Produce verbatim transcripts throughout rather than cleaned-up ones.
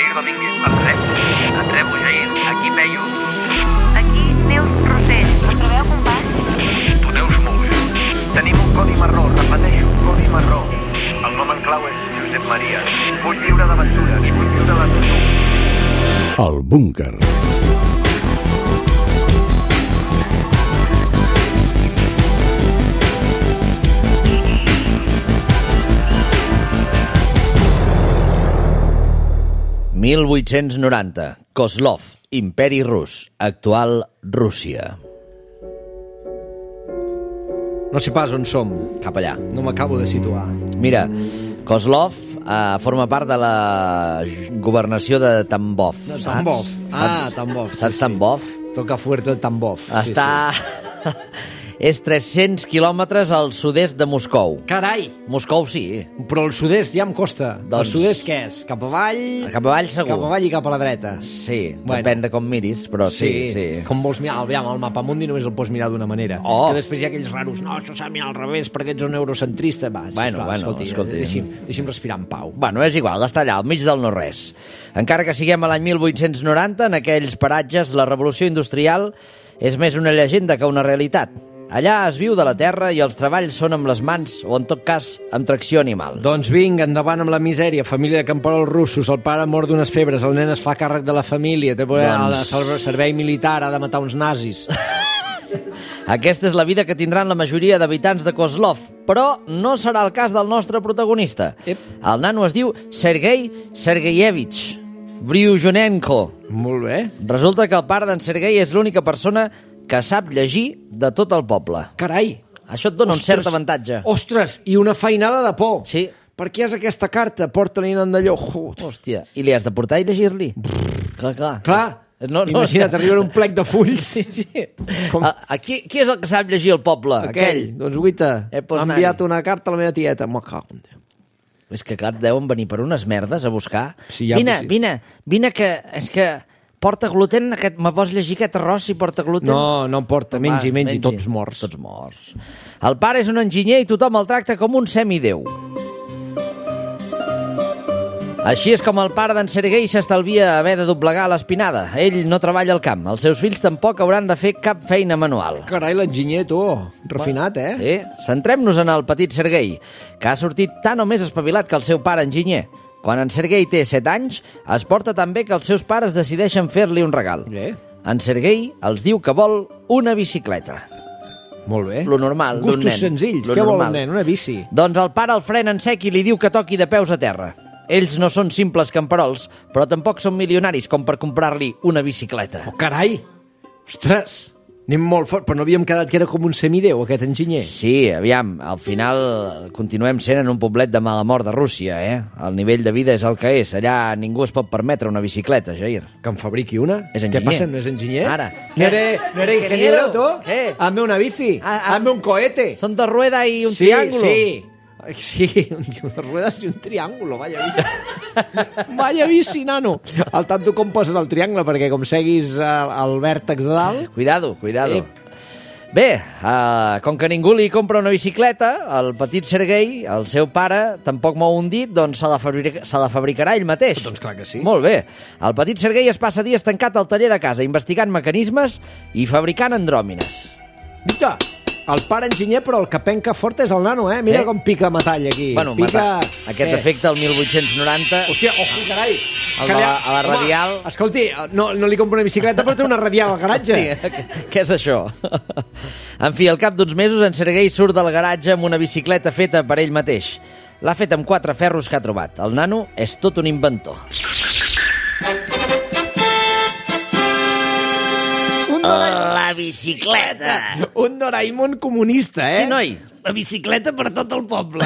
Jair Domínguez. Andreu. Andreu, Jair. Aquí Peyu. Aquí Neus Rossell. Em trobeu, companys? Tu Neus Muga. Tenim un codi marró, repeteixo, codi marró. El nom en clau és Josep Maria. Vull viure d'aventures, vull viure de tu. El búnquer. mil vuit-cents noranta. Kozlov, Imperi Rus, actual Rússia. No sé pas on som. Cap allà. No m'acabo de situar. Mira, Kozlov eh, forma part de la governació de Tambov. No, saps? Tambov. Ah, Saps? Tambov. Sí, Saps sí. Tambov? Toca fuerte el Tambov. Està... Sí, És tres-cents quilòmetres al sud-est de Moscou. sí. Carai! Moscou sí. Però el sud-est ja em costa. Doncs- El sud-est què és? Cap avall? Cap avall segur. Cap avall i cap a la dreta. Sí, Bueno. depèn de com miris, però sí, sí. Com vols mirar? Aviam, el mapamundi només el pots mirar d'una manera. Oh. Que després hi ha aquells raros, no, això s'ha de mirar al revés perquè ets un eurocentrista. Va, sisplau, Bueno, bueno, escolti, escolti. Deixi'm, deixi'm respirar en pau. Bueno, és igual, està allà, al mig del no-res. Encara que siguem a l'any mil vuit-cents noranta, en aquells paratges la revolució industrial és més una llegenda que una realitat. Allà es viu de la terra i els treballs són amb les mans o, en tot cas, amb tracció animal. Doncs vinga, endavant amb la misèria. Família de camperols russos, el pare mor d'unes febres, el nen es fa càrrec de la família, té doncs... Doncs- el servei militar, ha de matar uns nazis. Aquesta és la vida que tindran la majoria d'habitants de Kozlov, però no serà el cas del nostre protagonista. Ep. El nano es diu Sergei Sergeyevich Bryuzhenenko. Molt bé. Resulta que el pare d'en Sergei és l'única persona que sap llegir de tot el poble. Carai. Això et dona un cert avantatge. Ostres, i una feinada de por. Sí. Per què és aquesta carta? Porta-li en d'allò. Joder. Hòstia, i li has de portar i llegir-li? Clar, clar. Clar, No, no, imagina't, arriba un plec de fulls. Sí, sí. Com? A, aquí, qui és el que sap llegir el poble? Aquell. Doncs, guita, Eh, pues, m'ha enviat una carta a la meva tieta. Me cago en Déu. És que clar, et deuen venir per unes merdes a buscar. Sí, ja- vine, sí. vine, vine que... És que porta gluten, aquest, me pots llegir aquest arròs si porta gluten? No, no em porta, mengi, Va, mengi, tots morts. Tots morts. El pare és un enginyer i tothom el tracta com un semidéu. Així és com el pare d'en Sergei s'estalvia haver de doblegar l'espinada. Ell no treballa al camp. Els seus fills tampoc hauran de fer cap feina manual. Carai, l'enginyer, tu. Refinat, eh? Sí, centrem-nos en el petit Sergei, que ha sortit tan o més espavilat que el seu pare enginyer. Quan en Sergei té set anys, es porta tan bé que els seus pares decideixen fer-li un regal. Bé. En Sergei els diu que vol una bicicleta. Molt bé. Lo normal d'un Gustos nen. senzills. Lo Què vol normal. un nen? Una bici. Doncs el pare el frena en sec i li diu que toqui de peus a terra. Ells no són simples camperols, però tampoc són milionaris com per comprar-li una bicicleta. Oh, carai! Ostres! Anem molt fort, però no havíem quedat que era com un semidéu, aquest enginyer. Sí, aviam, al final continuem sent en un poblet de mala mort de Rússia, eh? El nivell de vida és el que és. Allà ningú es pot permetre una bicicleta, Jair. Que en fabriqui una? És enginyer. Què passa, no és enginyer? Ara. No eres, no eres ingeniero, tu? Què? Hazme una bici. Ah, ah. Hazme un cohete. Són de rueda i un sí, triángulo. Sí, sí, unes ruedas i un triángulo, vaya bici. Vaya bici, nano. Al tanto com poses el triangle, perquè com seguis el, el vèrtex de dalt... Cuidado, cuidado. Ep. Bé, uh, com que ningú li compra una bicicleta, el petit Sergei, el seu pare, tampoc mou un dit, doncs se la, fabrica, se la fabricarà ell mateix. Doncs clar que sí. Molt bé. El petit Sergei es passa dies tancat al taller de casa, investigant mecanismes i fabricant andròmines. Mira, el pare enginyer, però el que penca fort és el nano, eh? Mira Eh? com pica metall aquí. Bueno, pica... mata, aquest efecte el mil vuit-cents noranta... Hòstia, ojo, carai. El de la- a la radial. Home, escolti, no, no li compro una bicicleta, però té una radial al garatge. Hòstia, què és això? En fi, al cap d'uns mesos, en Sergei surt del garatge amb una bicicleta feta per ell mateix. L'ha fet amb quatre ferros que ha trobat. El nano és tot un inventor. Un, Dora... La bicicleta! un Doraemon comunista, eh? Sí, noi. La bicicleta per tot el poble.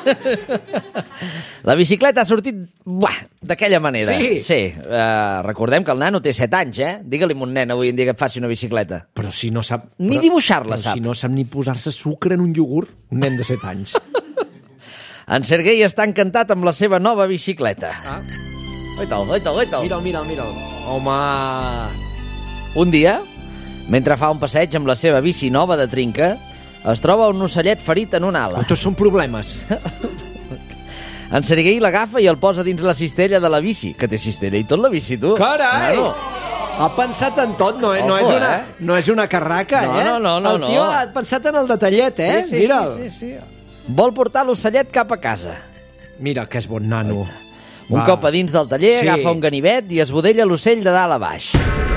La bicicleta ha sortit buah, d'aquella manera. Sí? Sí. Uh, recordem que el nano té set anys, eh? Digue-li a un nen avui en dia que et faci una bicicleta. Però si no sap... Ni però, dibuixar-la però sap. si no sap ni posar-se sucre en un iogurt, un nen de set anys. En Sergei està encantat amb la seva nova bicicleta. Ah. Oita'l, oita'l, oita'l. Mira'l, mira'l, mira'l. Home... Un dia, mentre fa un passeig amb la seva bici nova de trinca, es troba un ocellet ferit en una ala. Però tots són problemes. En Sergei l'agafa i el posa dins la cistella de la bici. Que té cistella i tot la bici, tu. Carai! Nano. Ha pensat en tot, no, no, Ojo, és una, eh? no és una carraca, No, eh? no, no, no, el tio no. ha pensat en el detallet, eh? Sí, sí, Mira'l. sí, sí, sí. Vol portar l'ocellet cap a casa. Mira que és bon nano. Un Va. cop a dins del taller, Sí. agafa un ganivet i esbudella l'ocell de dalt a baix.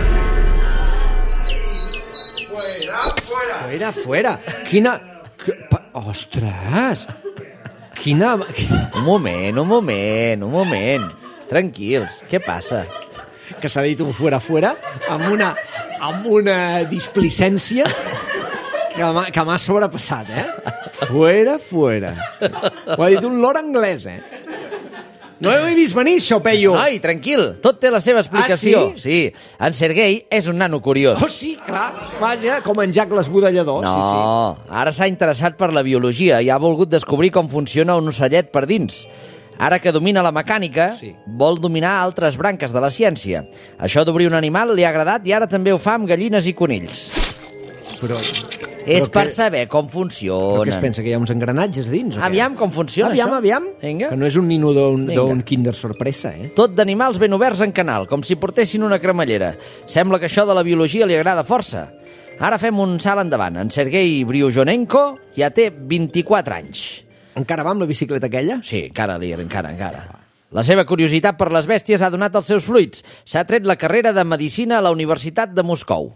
Fuera, fuera. Quina... Que... pa- Ostres! Quina... Un moment, un moment, un moment. Tranquils, què passa? Que s'ha dit un fuera, fuera, amb una, amb una displicència que m'ha que m'ha sobrepassat, eh? Fuera, fuera. Ho ha dit un lord anglès, eh? No ho he vist venir, això, Peyu. Ai, tranquil, tot té la seva explicació. Ah, sí? Sí, en Sergei és un nano curiós. Oh, sí, clar. Vaja, com en Jack l'esbudellador. No, Sí, sí. ara s'ha interessat per la biologia i ha volgut descobrir com funciona un ocellet per dins. Ara que domina la mecànica, Sí. vol dominar altres branques de la ciència. Això d'obrir un animal li ha agradat i ara també ho fa amb gallines i conills. Però, És però per que- saber com però funciona. què es pensa, que hi ha uns engranatges dins? O què? Aviam com funciona Aviam, això. aviam. Vinga. Que no és un nino d'un Vinga. d'un Kinder Sorpresa, eh? Tot d'animals ben oberts en canal, com si portessin una cremallera. Sembla que això de la biologia li agrada força. Ara fem un salt endavant. En Sergei Bryuzhenenko ja té vint-i-quatre anys. Encara va amb la bicicleta aquella? Sí, encara li encara, encara. La seva curiositat per les bèsties ha donat els seus fruits. S'ha tret la carrera de Medicina a la Universitat de Moscou.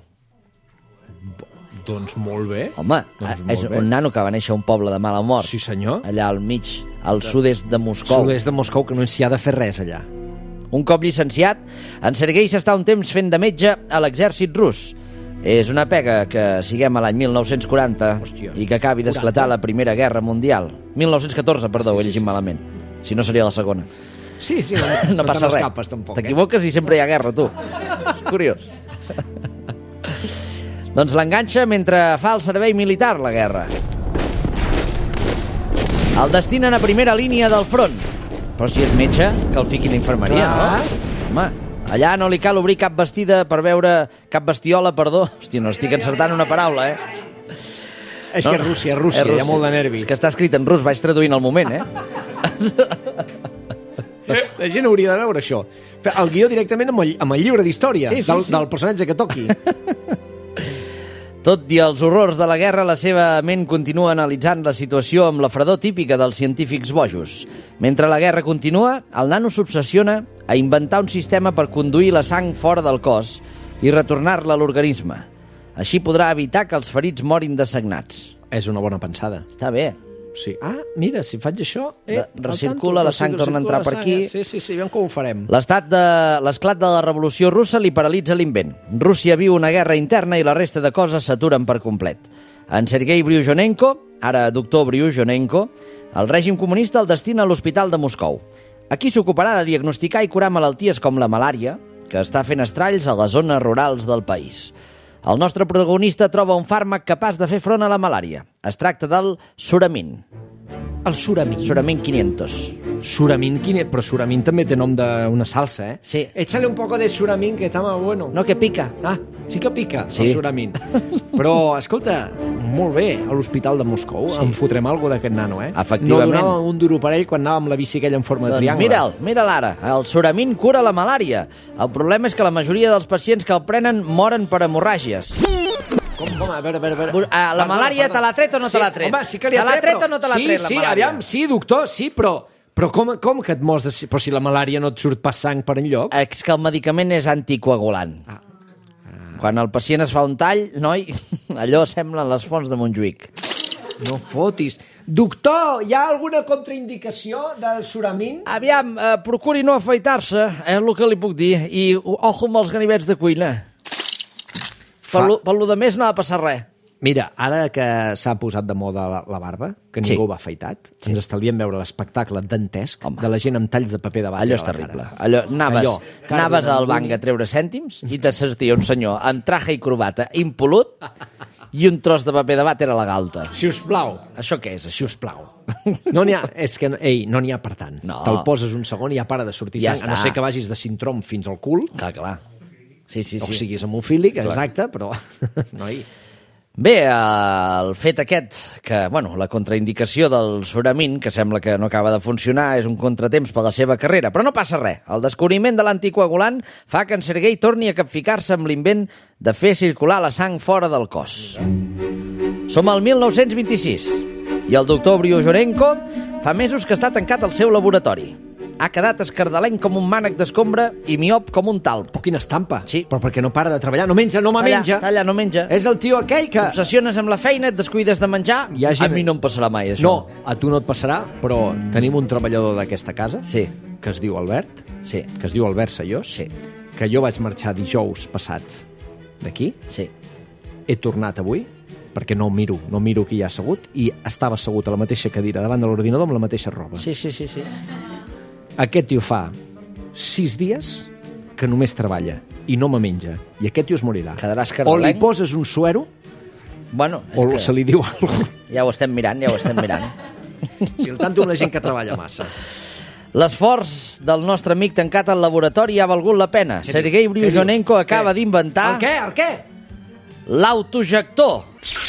Doncs molt bé. Home, Doncs molt és bé. un nano que va néixer a un poble de mala mort. Sí, senyor. Allà al mig, al sud-est de Moscou. Sud-est de Moscou, que no s'hi ha de fer res, allà. Un cop llicenciat, en Sergei s'està un temps fent de metge a l'exèrcit rus. És una pega que siguem a l'any mil nou-cents quaranta Hòstia. i que acabi d'esclatar la Primera Guerra Mundial. mil nou-cents catorze, perdó, ho he llegit malament. Si no seria la segona. Sí, sí, no, No, no passa te res. n'escapes, tampoc. T'equivoques i sempre hi ha guerra, tu. Curiós. Doncs l'enganxa mentre fa el servei militar, la guerra. El destinen a primera línia del front. Però si és metge, que el fiquin a infermeria, Clar. no? Home, allà no li cal obrir cap vestida per veure... Cap bestiola, perdó. Hòstia, no estic encertant una paraula, eh? És que és Rússia, és Rússia, hi ha molt de nervi. És que està escrit en rus, vaig traduint al moment, eh? La gent hauria de veure això. Fer el guió directament amb el, amb el llibre d'història Sí, sí, del, sí. del personatge que toqui. Tot i els horrors de la guerra, la seva ment continua analitzant la situació amb la fredor típica dels científics bojos. Mentre la guerra continua, el nano s'obsessiona a inventar un sistema per conduir la sang fora del cos i retornar-la a l'organisme. Així podrà evitar que els ferits morin dessagnats. És una bona pensada. Està bé. Sí. Ah, mira, si faig això... Re- al recircula, tanto, la sang torna a entrar per recircula la sang, aquí. eh? Sí, sí, sí, aviam com ho farem. L'estat de l'esclat de la revolució russa li paralitza l'invent. Rússia viu una guerra interna i la resta de coses s'aturen per complet. En Sergei Bryuzhenenko, ara doctor Bryuzhenenko, el règim comunista el destina a l'Hospital de Moscou. Aquí s'ocuparà de diagnosticar i curar malalties com la malària, que està fent estralls a les zones rurals del país. El nostre protagonista troba un fàrmac capaç de fer front a la malària. Es tracta del Suramin. El Suramin. Suramin quinientos. Suramin, quin... però Suramin també té nom d'una salsa, eh? Sí. Échale un poco de Suramin, que está más bueno. No, que pica. Ah, sí que pica, Sí. el Suramin. Però, escolta, molt bé, a l'Hospital de Moscou sí. En fotrem alguna d'aquest nano, eh? Efectivament. No donava un duro per ell quan anava amb la bici aquella en forma de Doncs triangle. mira'l, mira'l ara. El Suramin cura la malària. El problema és que la majoria dels pacients que el prenen moren per hemorràgies. Com, com, a veure, a veure, a veure. Ah, la malària te l'ha tret o no te l'ha tret? Home, sí que li ha Te l'ha tret, tret o no te l'ha sí, tret, la sí, malària? aviam, sí, doctor, sí, però... Però com, com que et mors de... Però si la malària no et surt pas sang per enlloc... És que el medicament és anticoagulant. Ah. Quan el pacient es fa un tall, noi, allò semblen les fonts de Montjuïc. No fotis. Doctor, hi ha alguna contraindicació del Suramin? Aviam, eh, procuri no afaitar-se, és el que li puc dir. I ojo amb els ganivets de cuina. Per Fa- lo, per lo de més no ha de passar res. Mira, ara que s'ha posat de moda la, la barba, que Sí. ningú va afaitat, sí. Ens estalviem veure l'espectacle dantesc Home. de la gent amb talls de paper de batre. Allò és a la terrible. cara. Allò, anaves, Allò, cara anaves de al Nanguni. banc a treure cèntims i te sentia un senyor amb traje i corbata impolut i un tros de paper de vàter a la galta. Si us plau, Això què és, si això? us plau. No n'hi ha, és que, ei, no n'hi ha per tant. No. Te'l poses un segon i ja para de sortir Ja sang, a no està. ser que vagis de sintrom fins al cul, Clar, clar. Sí, sí, o sí. siguis hemofílic, exacte, però... Noi, Bé, el fet aquest, que, bueno, la contraindicació del Suramin, que sembla que no acaba de funcionar, és un contratemps per la seva carrera, però no passa res. El descobriment de l'anticoagulant fa que en Sergei torni a capficar-se amb l'invent de fer circular la sang fora del cos. Som al mil nou-cents vint-i-sis i el doctor Briojorenko fa mesos que està tancat al seu laboratori. Ha quedat escardalenc com un mànec d'escombra i miop com un talp. Oh, quina estampa. Sí. Però perquè no para de treballar. No menja, no me Talla, menja. talla, no menja. És el tio aquell que... T'obsessiones amb la feina, et descuides de menjar. Hi ha gent- A mi no em passarà mai, això. No, a tu no et passarà, però tenim un treballador d'aquesta casa Sí, que es diu Albert, sí, que es diu Albert Sayós, sí, que jo vaig marxar dijous passat d'aquí, sí. he tornat avui, perquè no miro, no miro qui hi ha assegut, i estava assegut a la mateixa cadira davant de l'ordinador amb la mateixa roba. Sí, sí, sí, sí. Aquest tio fa sis dies que només treballa i no me menja, i aquest tio es morirà. Quedaràs O li cardalenc. poses un suero, Bueno, és o que se li diu alguna cosa. ja ho estem mirant, ja ho estem mirant. Si el tanto una gent que treballa massa. L'esforç del nostre amic tancat al laboratori ha valgut la pena. Què Sergei dius? Briojorenko Què? acaba Què? d'inventar El què? El què? l'autojector.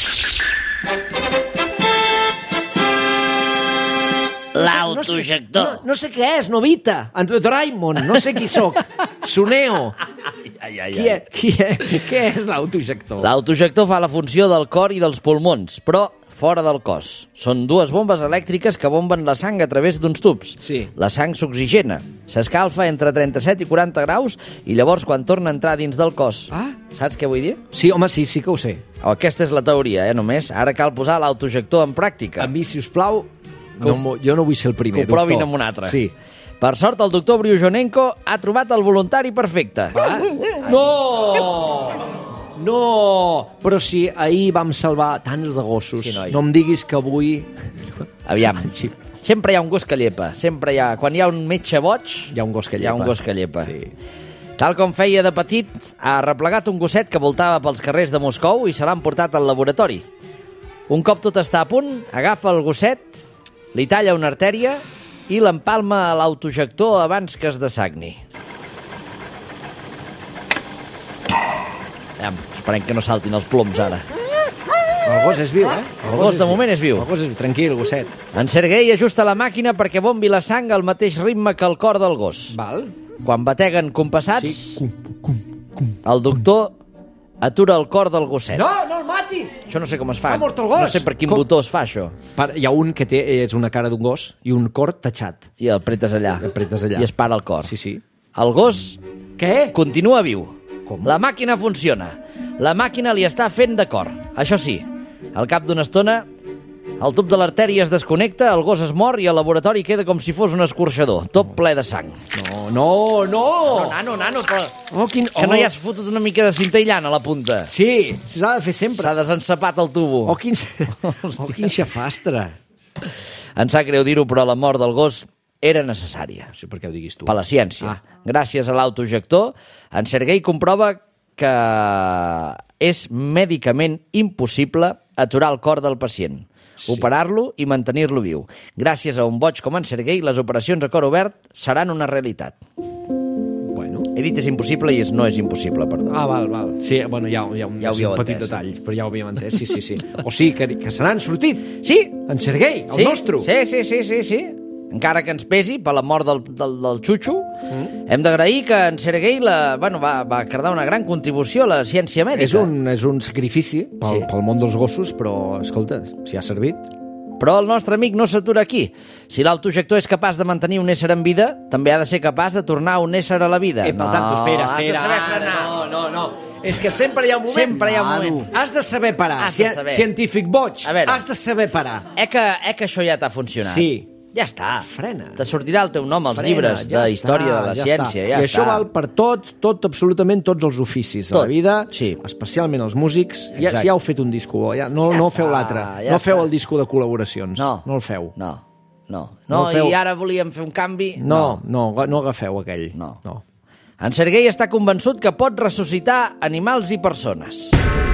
L'autojector. No, no sé què és, Novita, Doraemon, no sé qui sóc. Suneo. Ai, ai, Qui és, qui és, què és l'autojector? L'autojector fa la funció del cor i dels pulmons, però fora del cos. Són dues bombes elèctriques que bomben la sang a través d'uns tubs. Sí. La sang s'oxigena, s'escalfa entre trenta-set i quaranta graus i llavors quan torna a entrar dins del cos. Ah. Saps què vull dir? Sí, home, sí, sí que ho sé. Aquesta és la teoria, eh, només. Ara cal posar l'autojector en pràctica. A mi, si us plau, no, m'ho- jo no vull ser el primer, Que ho provin doctor. amb un altre. Sí. Per sort, el doctor Briojorenko ha trobat el voluntari perfecte. Va? No! No! Però si ahir vam salvar tants de gossos, Sí, noi. no em diguis que avui... Aviam, Sí. sempre hi ha un gos que llepa. Sempre hi ha... Quan hi ha un metge boig, Hi ha un gos que hi ha llepa. un gos que llepa. Sí. Tal com feia de petit, ha replegat un gosset que voltava pels carrers de Moscou i se l'han portat al laboratori. Un cop tot està a punt, agafa el gosset, li talla una artèria i l'empalma a l'autojector abans que es dessagni. Aviam, esperem que no saltin els ploms ara. El gos és viu, eh? El gos de moment és viu. El gos és viu. Tranquil, gosset. En Sergei ajusta la màquina perquè bombi la sang al mateix ritme que el cor del gos. Val? Quan bateguen compassats, Sí. Cum, el doctor atura el cor del gosset. No, no el matis! Això no sé com es fa. Ha mort el gos. No sé per quin Com? botó es fa, això. Per, hi ha un que té, és una cara d'un gos i un cor tatxat. I el apretes allà. Apretes allà. I es para el cor. Sí, sí. El gos Què? continua viu. Com? La màquina funciona. La màquina li està fent de cor. Això sí, al cap d'una estona, el tub de l'artèria es desconnecta, el gos es mor i el laboratori queda com si fos un escorxador, tot ple de sang. No, no, no! No, nano, nano, però... Oh, quin... Que no hi has fotut una mica de cinta aïllant a la punta. Sí, s'ha de fer sempre. S'ha desencepat el tubo. Oh, quin... oh, quin xafastre. Em sap greu dir-ho, però la mort del gos era necessària. Sí, per què ho diguis tu? Per la ciència. Ah. Gràcies a l'autojector, en Sergei comprova que és mèdicament impossible aturar el cor del pacient, sí. operar-lo i mantenir-lo viu. Gràcies a un boig com en Sergei, les operacions a cor obert seran una realitat. Bueno. He dit és impossible i és no és impossible, perdó. Ah, val, val. Sí, bueno, ja, ja, Ja ho és un havíeu petit entès, detall, però ja ho havíem entès, sí, sí, sí. O sigui, que, que se n'han sortit. Sí, En Sergei, el sí, nostre. Sí, sí, sí, sí, sí. Encara que ens pesi per la mort del, del, del xutxo, mm. hem d'agrair que en Sergei la, bueno, va, va cardar una gran contribució a la ciència mèdica. És un, és un sacrifici pel, Sí. pel món dels gossos, però, escolta, si ha servit... Però el nostre amic no s'atura aquí. Si l'autojector és capaç de mantenir un ésser en vida, també ha de ser capaç de tornar un ésser a la vida. Epa, tanto, espera, espera. Has de saber ara, frenar. No, no, no. És que sempre hi ha un moment. Sempre hi ha un moment. Has de saber parar. Has de Ci- saber. Científic boig. A veure. Has de saber parar. Eh que, eh que això ja t'ha funcionat? Sí. Ja està. Frena. Te sortirà el teu nom als Frena, llibres ja de història està, de la ja ciència. està. Ja I això està. val per tot, tot, absolutament tots els oficis de Tot, la vida, sí. especialment els músics. Ja, Exacte. si ja heu fet un disco, ja, no, Ja no està, feu l'altre. ja no feu està. el disco de col·laboracions. No. No el feu. No, no. No No, el feu. i ara volíem fer un canvi? No, no, no, no agafeu aquell. No. no. En Sergei està convençut que pot ressuscitar animals i persones.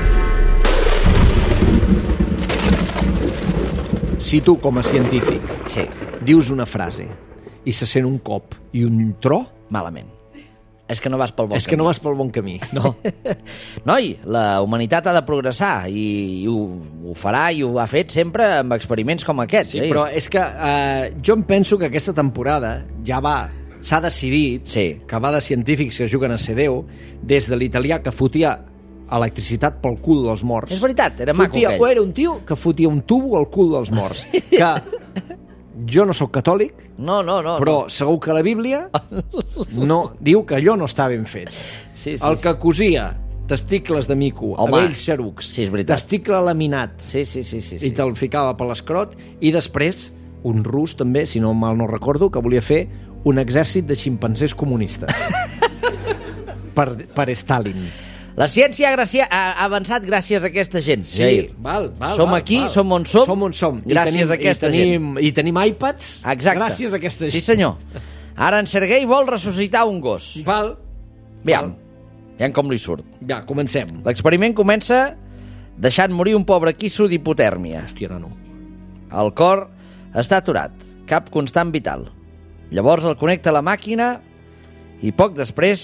Si tu, com a científic, Sí, dius una frase i se sent un cop i un tro, malament. És que no vas pel bon És camí. que no vas pel bon camí, no. Noi, la humanitat ha de progressar i, i ho, ho farà i ho ha fet sempre amb experiments com aquest. Sí, eh? però és que eh, jo em penso que aquesta temporada ja va, s'ha decidit Sí. que va de científics que juguen a ser Déu, des de l'italià que fotia electricitat pel cul dels morts. És veritat, era maco fotia, aquell. o era un tio que fotia un tubo al cul dels morts. Sí. Que jo no sóc catòlic, No, no, no. però segur que la Bíblia no, diu que allò no està ben fet. Sí, sí, El sí. que cosia testicles de mico Home, a vells xerucs, sí, és veritat. testicle laminat, Sí, sí, sí, sí, sí. i te'l ficava per l'escrot, i després un rus també, si no mal no recordo, que volia fer un exèrcit de ximpanzés comunistes per, per Stalin. La ciència ha, gracia... ha avançat gràcies a aquesta gent, Sí, Jair. val, val. Som val, aquí, val. som on som, Som on som. gràcies I tenim, a aquesta i tenim, I tenim iPads Exacte. gràcies a aquesta gent. Sí, senyor. Ara en Sergei vol ressuscitar un gos. Val. Aviam, aviam com li surt. Ja, comencem. L'experiment comença deixant morir un pobre quisso d'hipotèrmia. Hòstia, no. El cor està aturat, cap constant vital. Llavors el connecta a la màquina i poc després...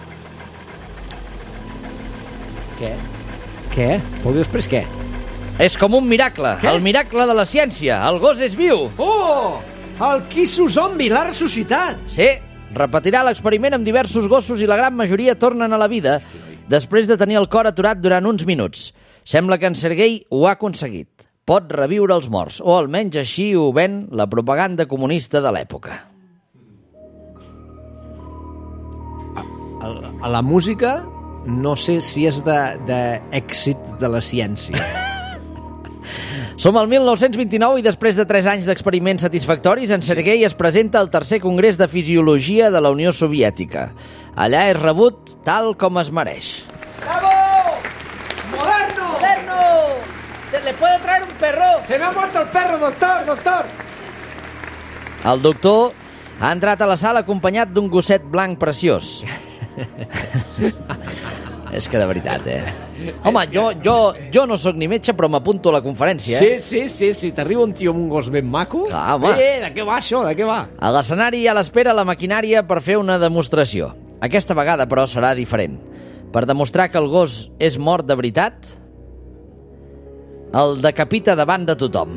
Què? Què? Però després què? És com un miracle, Què? el miracle de la ciència. El gos és viu. Oh! El quisso zombi l'ha ressuscitat! Sí, repetirà l'experiment amb diversos gossos i la gran majoria tornen a la vida després de tenir el cor aturat durant uns minuts. Sembla que en Sergei ho ha aconseguit. Pot reviure els morts, o almenys així ho ven la propaganda comunista de l'època. A, a la música no sé si és d'èxit de, de la ciència. Som al mil nou-cents vint-i-nou i després de tres anys d'experiments satisfactoris, en Sergei es presenta al tercer Congrés de Fisiologia de la Unió Soviètica. Allà és rebut tal com es mereix. ¡Bravo! ¡Moderno! ¡Moderno! ¿Le puedo traer un perro? ¡Se me ha muerto el perro, doctor, doctor! El doctor ha entrat a la sala acompanyat d'un gosset blanc preciós. És que de veritat, eh? Home, jo, jo, jo no sóc ni metge, però m'apunto a la conferència, Sí, eh? sí, sí, sí, t'arriba un tio amb un gos ben maco. Clar, home. Eh, de què va això, de què va? A l'escenari hi ha a l'espera la maquinària per fer una demostració. Aquesta vegada, però, serà diferent. Per demostrar que el gos és mort de veritat, el decapita davant de tothom.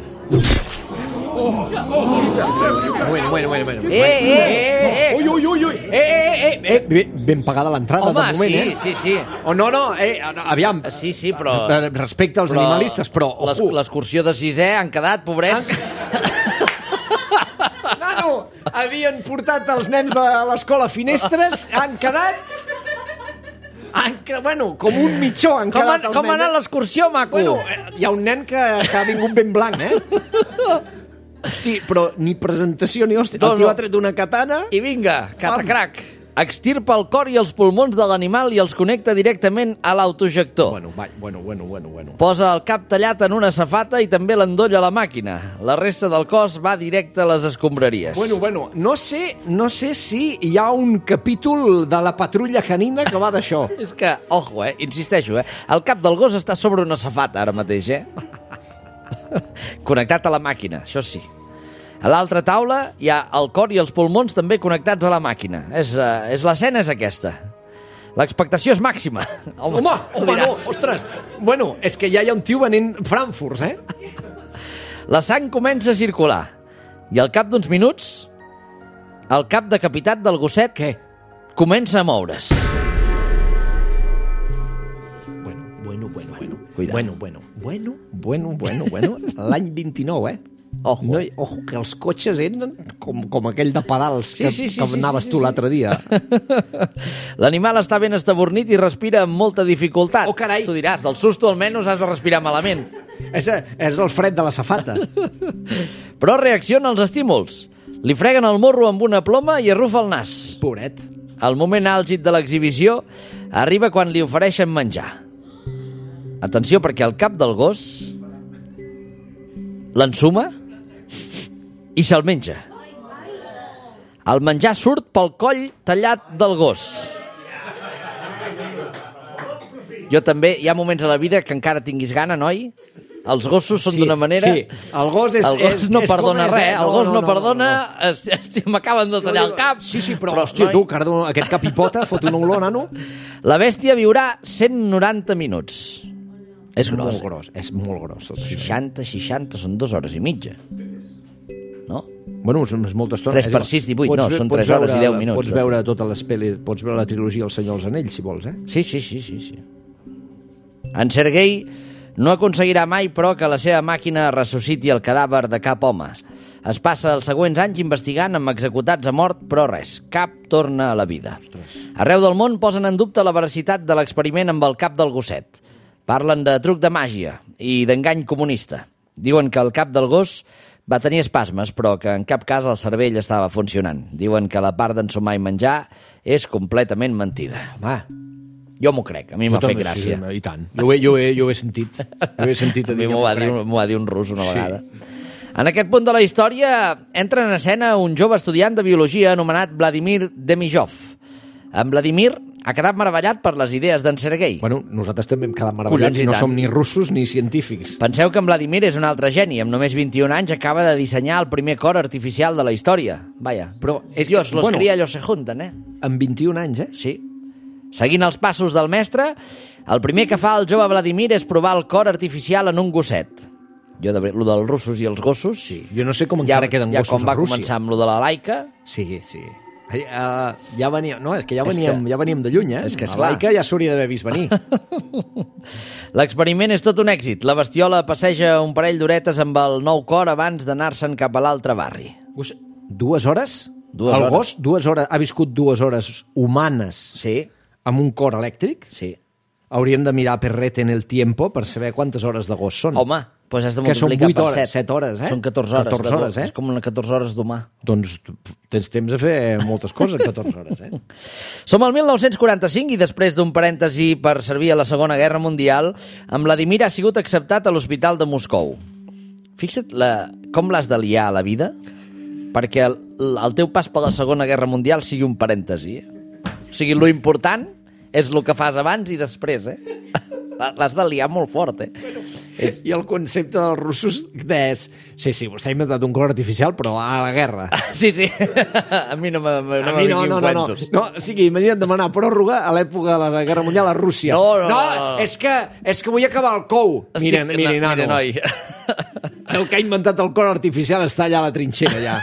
Bueno, bueno, bueno, bueno. Eh, eh, eh! Ui, ui, ui, ui! Eh, eh, eh! eh ben, ben pagada l'entrada, Home, de moment, sí, eh? sí, sí. Oh, no, no, eh, aviam. Sí, sí, però... Respecte als animalistes, però, l'es- ojo. L'excursió de sisè han quedat, pobrets. Nano, havien portat els nens de l'escola Finestres, han quedat... Han, que- bueno, com un mitjó han Com, quedat ha, els com ha nens. anat l'excursió, maco? Bueno, eh, hi ha un nen que, que ha vingut ben blanc, eh? Hosti, però ni presentació ni hòstia. No, El tio no. ha tret una katana. I vinga, catacrac. Extirpa el cor i els pulmons de l'animal i els connecta directament a l'autojector. Bueno, va, bueno, bueno, bueno, bueno. Posa el cap tallat en una safata i també l'endolla a la màquina. La resta del cos va directe a les escombraries. Bueno, bueno, no sé, no sé si hi ha un capítol de la patrulla canina que va d'això. És que, ojo, eh, insisteixo, eh, el cap del gos està sobre una safata ara mateix, eh? Connectat a la màquina, això sí. A l'altra taula hi ha el cor i els pulmons també connectats a la màquina. És, uh, és l'escena és aquesta. L'expectació és màxima. Home, tu home, no, diràs. ostres. Bueno, és que ja hi ha un tio venent Frankfurts, eh? La sang comença a circular i al cap d'uns minuts el cap decapitat del gosset Què? comença a moure's. Bueno, bueno, bueno, bueno. Cuidado. Bueno, bueno, bueno, bueno, bueno, bueno. L'any vint-i-nou, eh? Ojo. No, ojo, que els cotxes eren com, com aquell de pedals Sí, que, sí, sí, que sí, anaves sí, tu sí. l'altre dia. L'animal està ben estabornit i respira amb molta dificultat. Oh, carai. Tu diràs, del susto almenys has de respirar malament. és, és el fred de la safata. Però reacciona als estímuls. Li freguen el morro amb una ploma i arrufa el nas. Pobret. El moment àlgid de l'exhibició arriba quan li ofereixen menjar. Atenció, perquè el cap del gos l'ensuma i se'l menja. El menjar surt pel coll tallat del gos. Jo també, hi ha moments a la vida que encara tinguis gana, noi, Els gossos són Sí, d'una manera... sí. El gos és- El gos és- no és com perdona és, res, eh? el No, gos no, no, no, perdona... no, Es- Hosti, m'acaben de tallar el cap. Sí, sí, però, hòstia, noi, tu, cardo, aquest capipota fot una olor, nano. La bèstia viurà cent noranta minuts. És gros. molt gros, és molt gros. Tot això. seixanta, seixanta, són dues hores i mitja. No? Bueno, és, és molta estona. tres És per igual. sis, divuit, Pots no, ve- són pots tres hores veure- i deu minuts, Pots de veure totes les pel·lis, pots veure la trilogia El Senyor dels Anells, si vols, eh? Sí, sí, sí, sí, sí. En Sergei no aconseguirà mai, però, que la seva màquina ressusciti el cadàver de cap home. Es passa els següents anys investigant amb executats a mort, però res, cap torna a la vida. Arreu del món posen en dubte la veracitat de l'experiment amb el cap del gosset. Parlen de truc de màgia i d'engany comunista. Diuen que el cap del gos va tenir espasmes, però que en cap cas el cervell estava funcionant. Diuen que la part d'ensumar i menjar és completament mentida. Home, Jo m'ho crec, a mi m'ha jo fet també, gràcia. Sí, i tant. Jo ho he, jo ho he, jo ho he sentit. Jo ho he sentit a A dir mi que m'ho va, m'ho dir, crec. m'ho va dir un rus una Sí. vegada. En aquest punt de la història entra en escena un jove estudiant de biologia anomenat Vladimir Demijov. En Vladimir ha quedat meravellat per les idees d'en Sergei. Bueno, nosaltres també hem quedat meravellats Collons, i i no tant. som ni russos ni científics. Penseu que en Vladimir és un altre geni. Amb només vint-i-un anys acaba de dissenyar el primer cor artificial de la història. Vaja, Però és Dios, que, los bueno, criallos se junten, eh? Amb vint-i-un anys, eh? Sí. Seguint els passos del mestre, el primer que fa el jove Vladimir és provar el cor artificial en un gosset. Jo, de veritat, lo dels russos i els gossos... Sí. Jo no sé com Ja, encara queden ja gossos com va a Rússia. començar amb lo de la laica... Sí, sí. Uh, ja veníem, no, és que ja És veníem, que- ja veníem de lluny, eh? és que, A esclar. Laica ja s'hauria d'haver vist venir. L'experiment és tot un èxit. La bestiola passeja un parell d'horetes amb el nou cor abans d'anar-se'n cap a l'altre barri. Us- Dues hores? Dues el hores. gos dues hores, ha viscut dues hores humanes Sí, amb un cor elèctric? sí. Hauríem de mirar Perret en el tiempo per saber quantes hores de gos són. Home, doncs has de Que són multiplicar vuit per hores, set. set hores, eh? Són catorze hores. catorze de- hores, eh? És com una catorze hores d'humà. Doncs tens temps de fer moltes coses en catorze hores, eh? Som al mil nou-cents quaranta-cinc i després d'un parèntesi per servir a la Segona Guerra Mundial, en Vladimir ha sigut acceptat a l'Hospital de Moscou. Fixa't la, com l'has de liar a la vida perquè el, el teu pas per la Segona Guerra Mundial sigui un parèntesi. Eh? O sigui, lo important és el que fas abans i després, eh? L'has de liar molt fort, eh? És... I el concepte dels russos és... Sí, sí, vostè ha inventat un cor artificial, però a la guerra. Sí, sí. A mi no me, no A me mi no, vinguin no, no, no. cuentos. no. O sigui, imagina't demanar pròrroga a l'època de la Guerra Mundial a Rússia. No, no, no, no, no. És, que, és que vull acabar el cou. Estic- Mira, mira, no, nano. mira, noi. El que ha inventat el cor artificial està allà a la trinxera, ja.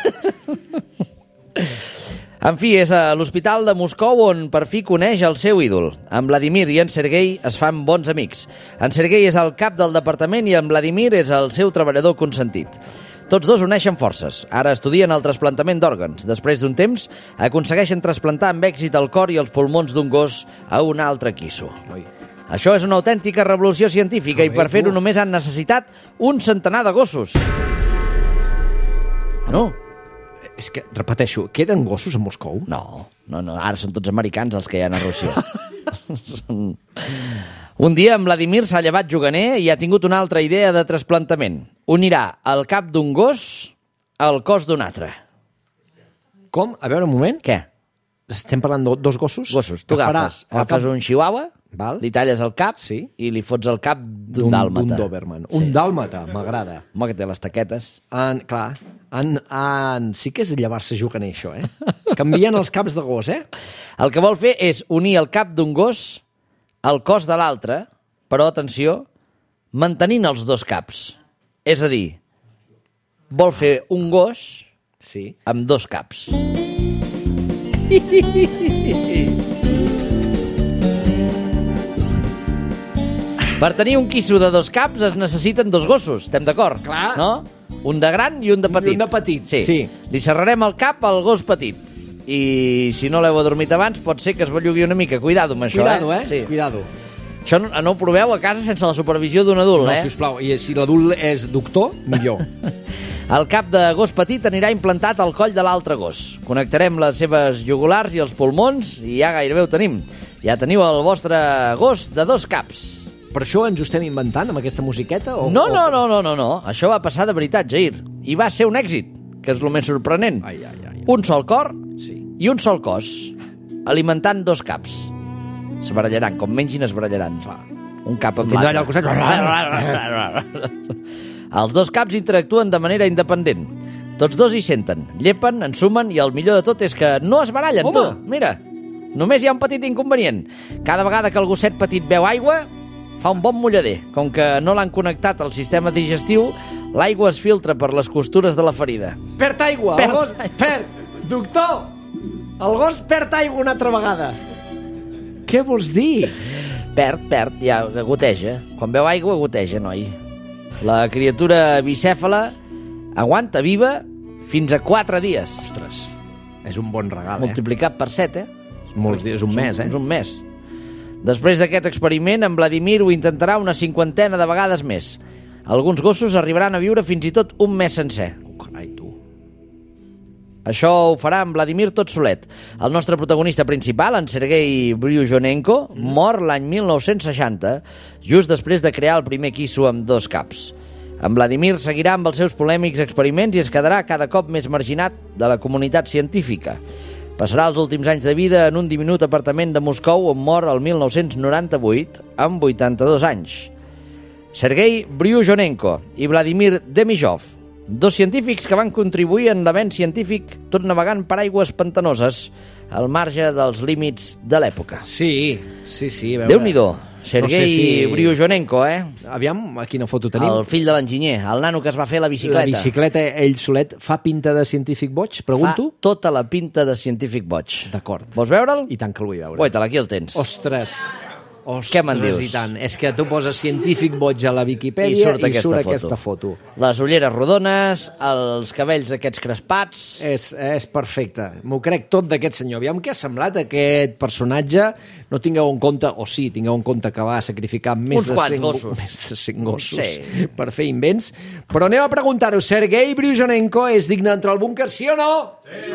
En fi, és a l'Hospital de Moscou on per fi coneix el seu ídol. En Vladimir i en Sergei es fan bons amics. En Sergei és el cap del departament i en Vladimir és el seu treballador consentit. Tots dos uneixen forces. Ara estudien el trasplantament d'òrgans. Després d'un temps, aconsegueixen trasplantar amb èxit el cor i els pulmons d'un gos a un altre quisso. Oi. Això és una autèntica revolució científica i per Joder, fer-ho tu. només han necessitat un centenar de gossos. No, És que, repeteixo, queden gossos a Moscou? no, no, no, ara són tots americans els que hi ha a Rússia. Són... Un dia en Vladimir s'ha llevat juganer i ha tingut una altra idea de trasplantament. Unirà el cap d'un gos al cos d'un altre. Com? A veure, un moment. Què? Estem parlant de dos gossos? Gossos. Tu Que farà agafes, el agafes cap un chihuahua, Val. li talles el cap Sí. i li fots el cap d'un d'un dàlmata. d'un Doberman. Un dàlmata, m'agrada. Home, que té les taquetes. En, clar, en, en, sí que és llevar-se juganer, això, eh? Canvien els caps de gos, eh? El que vol fer és unir el cap d'un gos al cos de l'altre, però, atenció, mantenint els dos caps. És a dir, vol fer un gos Sí. amb dos caps. Per tenir un quisso de dos caps es necessiten dos gossos, estem d'acord? Clar. No? Un de gran i un de petit. un de petit, sí. sí. Li serrarem el cap al gos petit. I si no l'heu adormit abans, pot ser que es bellugui una mica. Cuidado amb això, Cuidado, eh? Sí. Cuidado. Això no, no ho proveu a casa sense la supervisió d'un adult, No, eh? sisplau, i si l'adult és doctor, millor. El cap de gos petit anirà implantat al coll de l'altre gos. Connectarem les seves jugulars i els pulmons i ja gairebé ho tenim. Ja teniu el vostre gos de dos caps. Per això ens ho estem inventant, amb aquesta musiqueta? O, No, o... no, no, no, no, no. Això va passar de veritat, Jair. I va ser un èxit, que és el més sorprenent. Ai, ai, ai. Un sol cor Sí. i un sol cos, alimentant dos caps. Es barallaran, com mengin es barallaran. Clar. un cap amb Tindrà l'altre. allà al costat. Els dos caps interactuen de manera independent. Tots dos hi senten, llepen, ensumen i el millor de tot és que no es barallen, Home! tu. Mira, només hi ha un petit inconvenient. Cada vegada que el gosset petit beu aigua, fa un bon mullader. Com que no l'han connectat al sistema digestiu, l'aigua es filtra per les costures de la ferida. Perd aigua, Perd el gos... Perd! Doctor! El gos perd aigua una altra vegada. Què vols dir? Perd, perd, ja goteja. Quan beu aigua, goteja, noi. La criatura bicèfala aguanta viva fins a quatre dies. Ostres, és un bon regal, eh? Multiplicat per set, eh? És molts dies, un mes, eh? És un mes. Després d'aquest experiment, en Vladimir ho intentarà una cinquantena de vegades més. Alguns gossos arribaran a viure fins i tot un mes sencer. Oh, carai, tu. Això ho farà en Vladimir tot solet. El nostre protagonista principal, en Sergei Bryuzhenenko, mor l'any mil nou-cents seixanta, just després de crear el primer quisso amb dos caps. En Vladimir seguirà amb els seus polèmics experiments i es quedarà cada cop més marginat de la comunitat científica. Passarà els últims anys de vida en un diminut apartament de Moscou on mor el mil nou-cents noranta-vuit amb vuitanta-dos anys. Sergei Bryuzhenenko i Vladimir Demijov, dos científics que van contribuir en l'avenç científic tot navegant per aigües pantanoses al marge dels límits de l'època. Sí, sí, sí. A veure. Déu-n'hi-do, Sergei No sé si- Bryuzhenenko, eh? Aviam, a quina foto tenim. El fill de l'enginyer, el nano que es va fer la bicicleta. La bicicleta, ell solet, fa pinta de científic boig? Pregunto. Fa tota la pinta de científic boig. D'acord. Vols veure'l? I tant que el vull veure. Guaita, aquí el tens. Ostres. Ostres, Què me'n dius? I tant. És que tu poses científic boig a la Viquipèdia I surt i aquesta surt foto. aquesta foto. Les ulleres rodones, els cabells aquests crespats... És, és perfecte. M'ho crec tot d'aquest senyor. Aviam què ha semblat aquest personatge. No tingueu en compte, o sí, tingueu en compte que va sacrificar més Uns de quants cent gossos. més de cent gossos Sí. per fer invents. Però anem a preguntar-ho. Sergei Bryuzhenenko és digne d'entrar al búnquer, sí o no?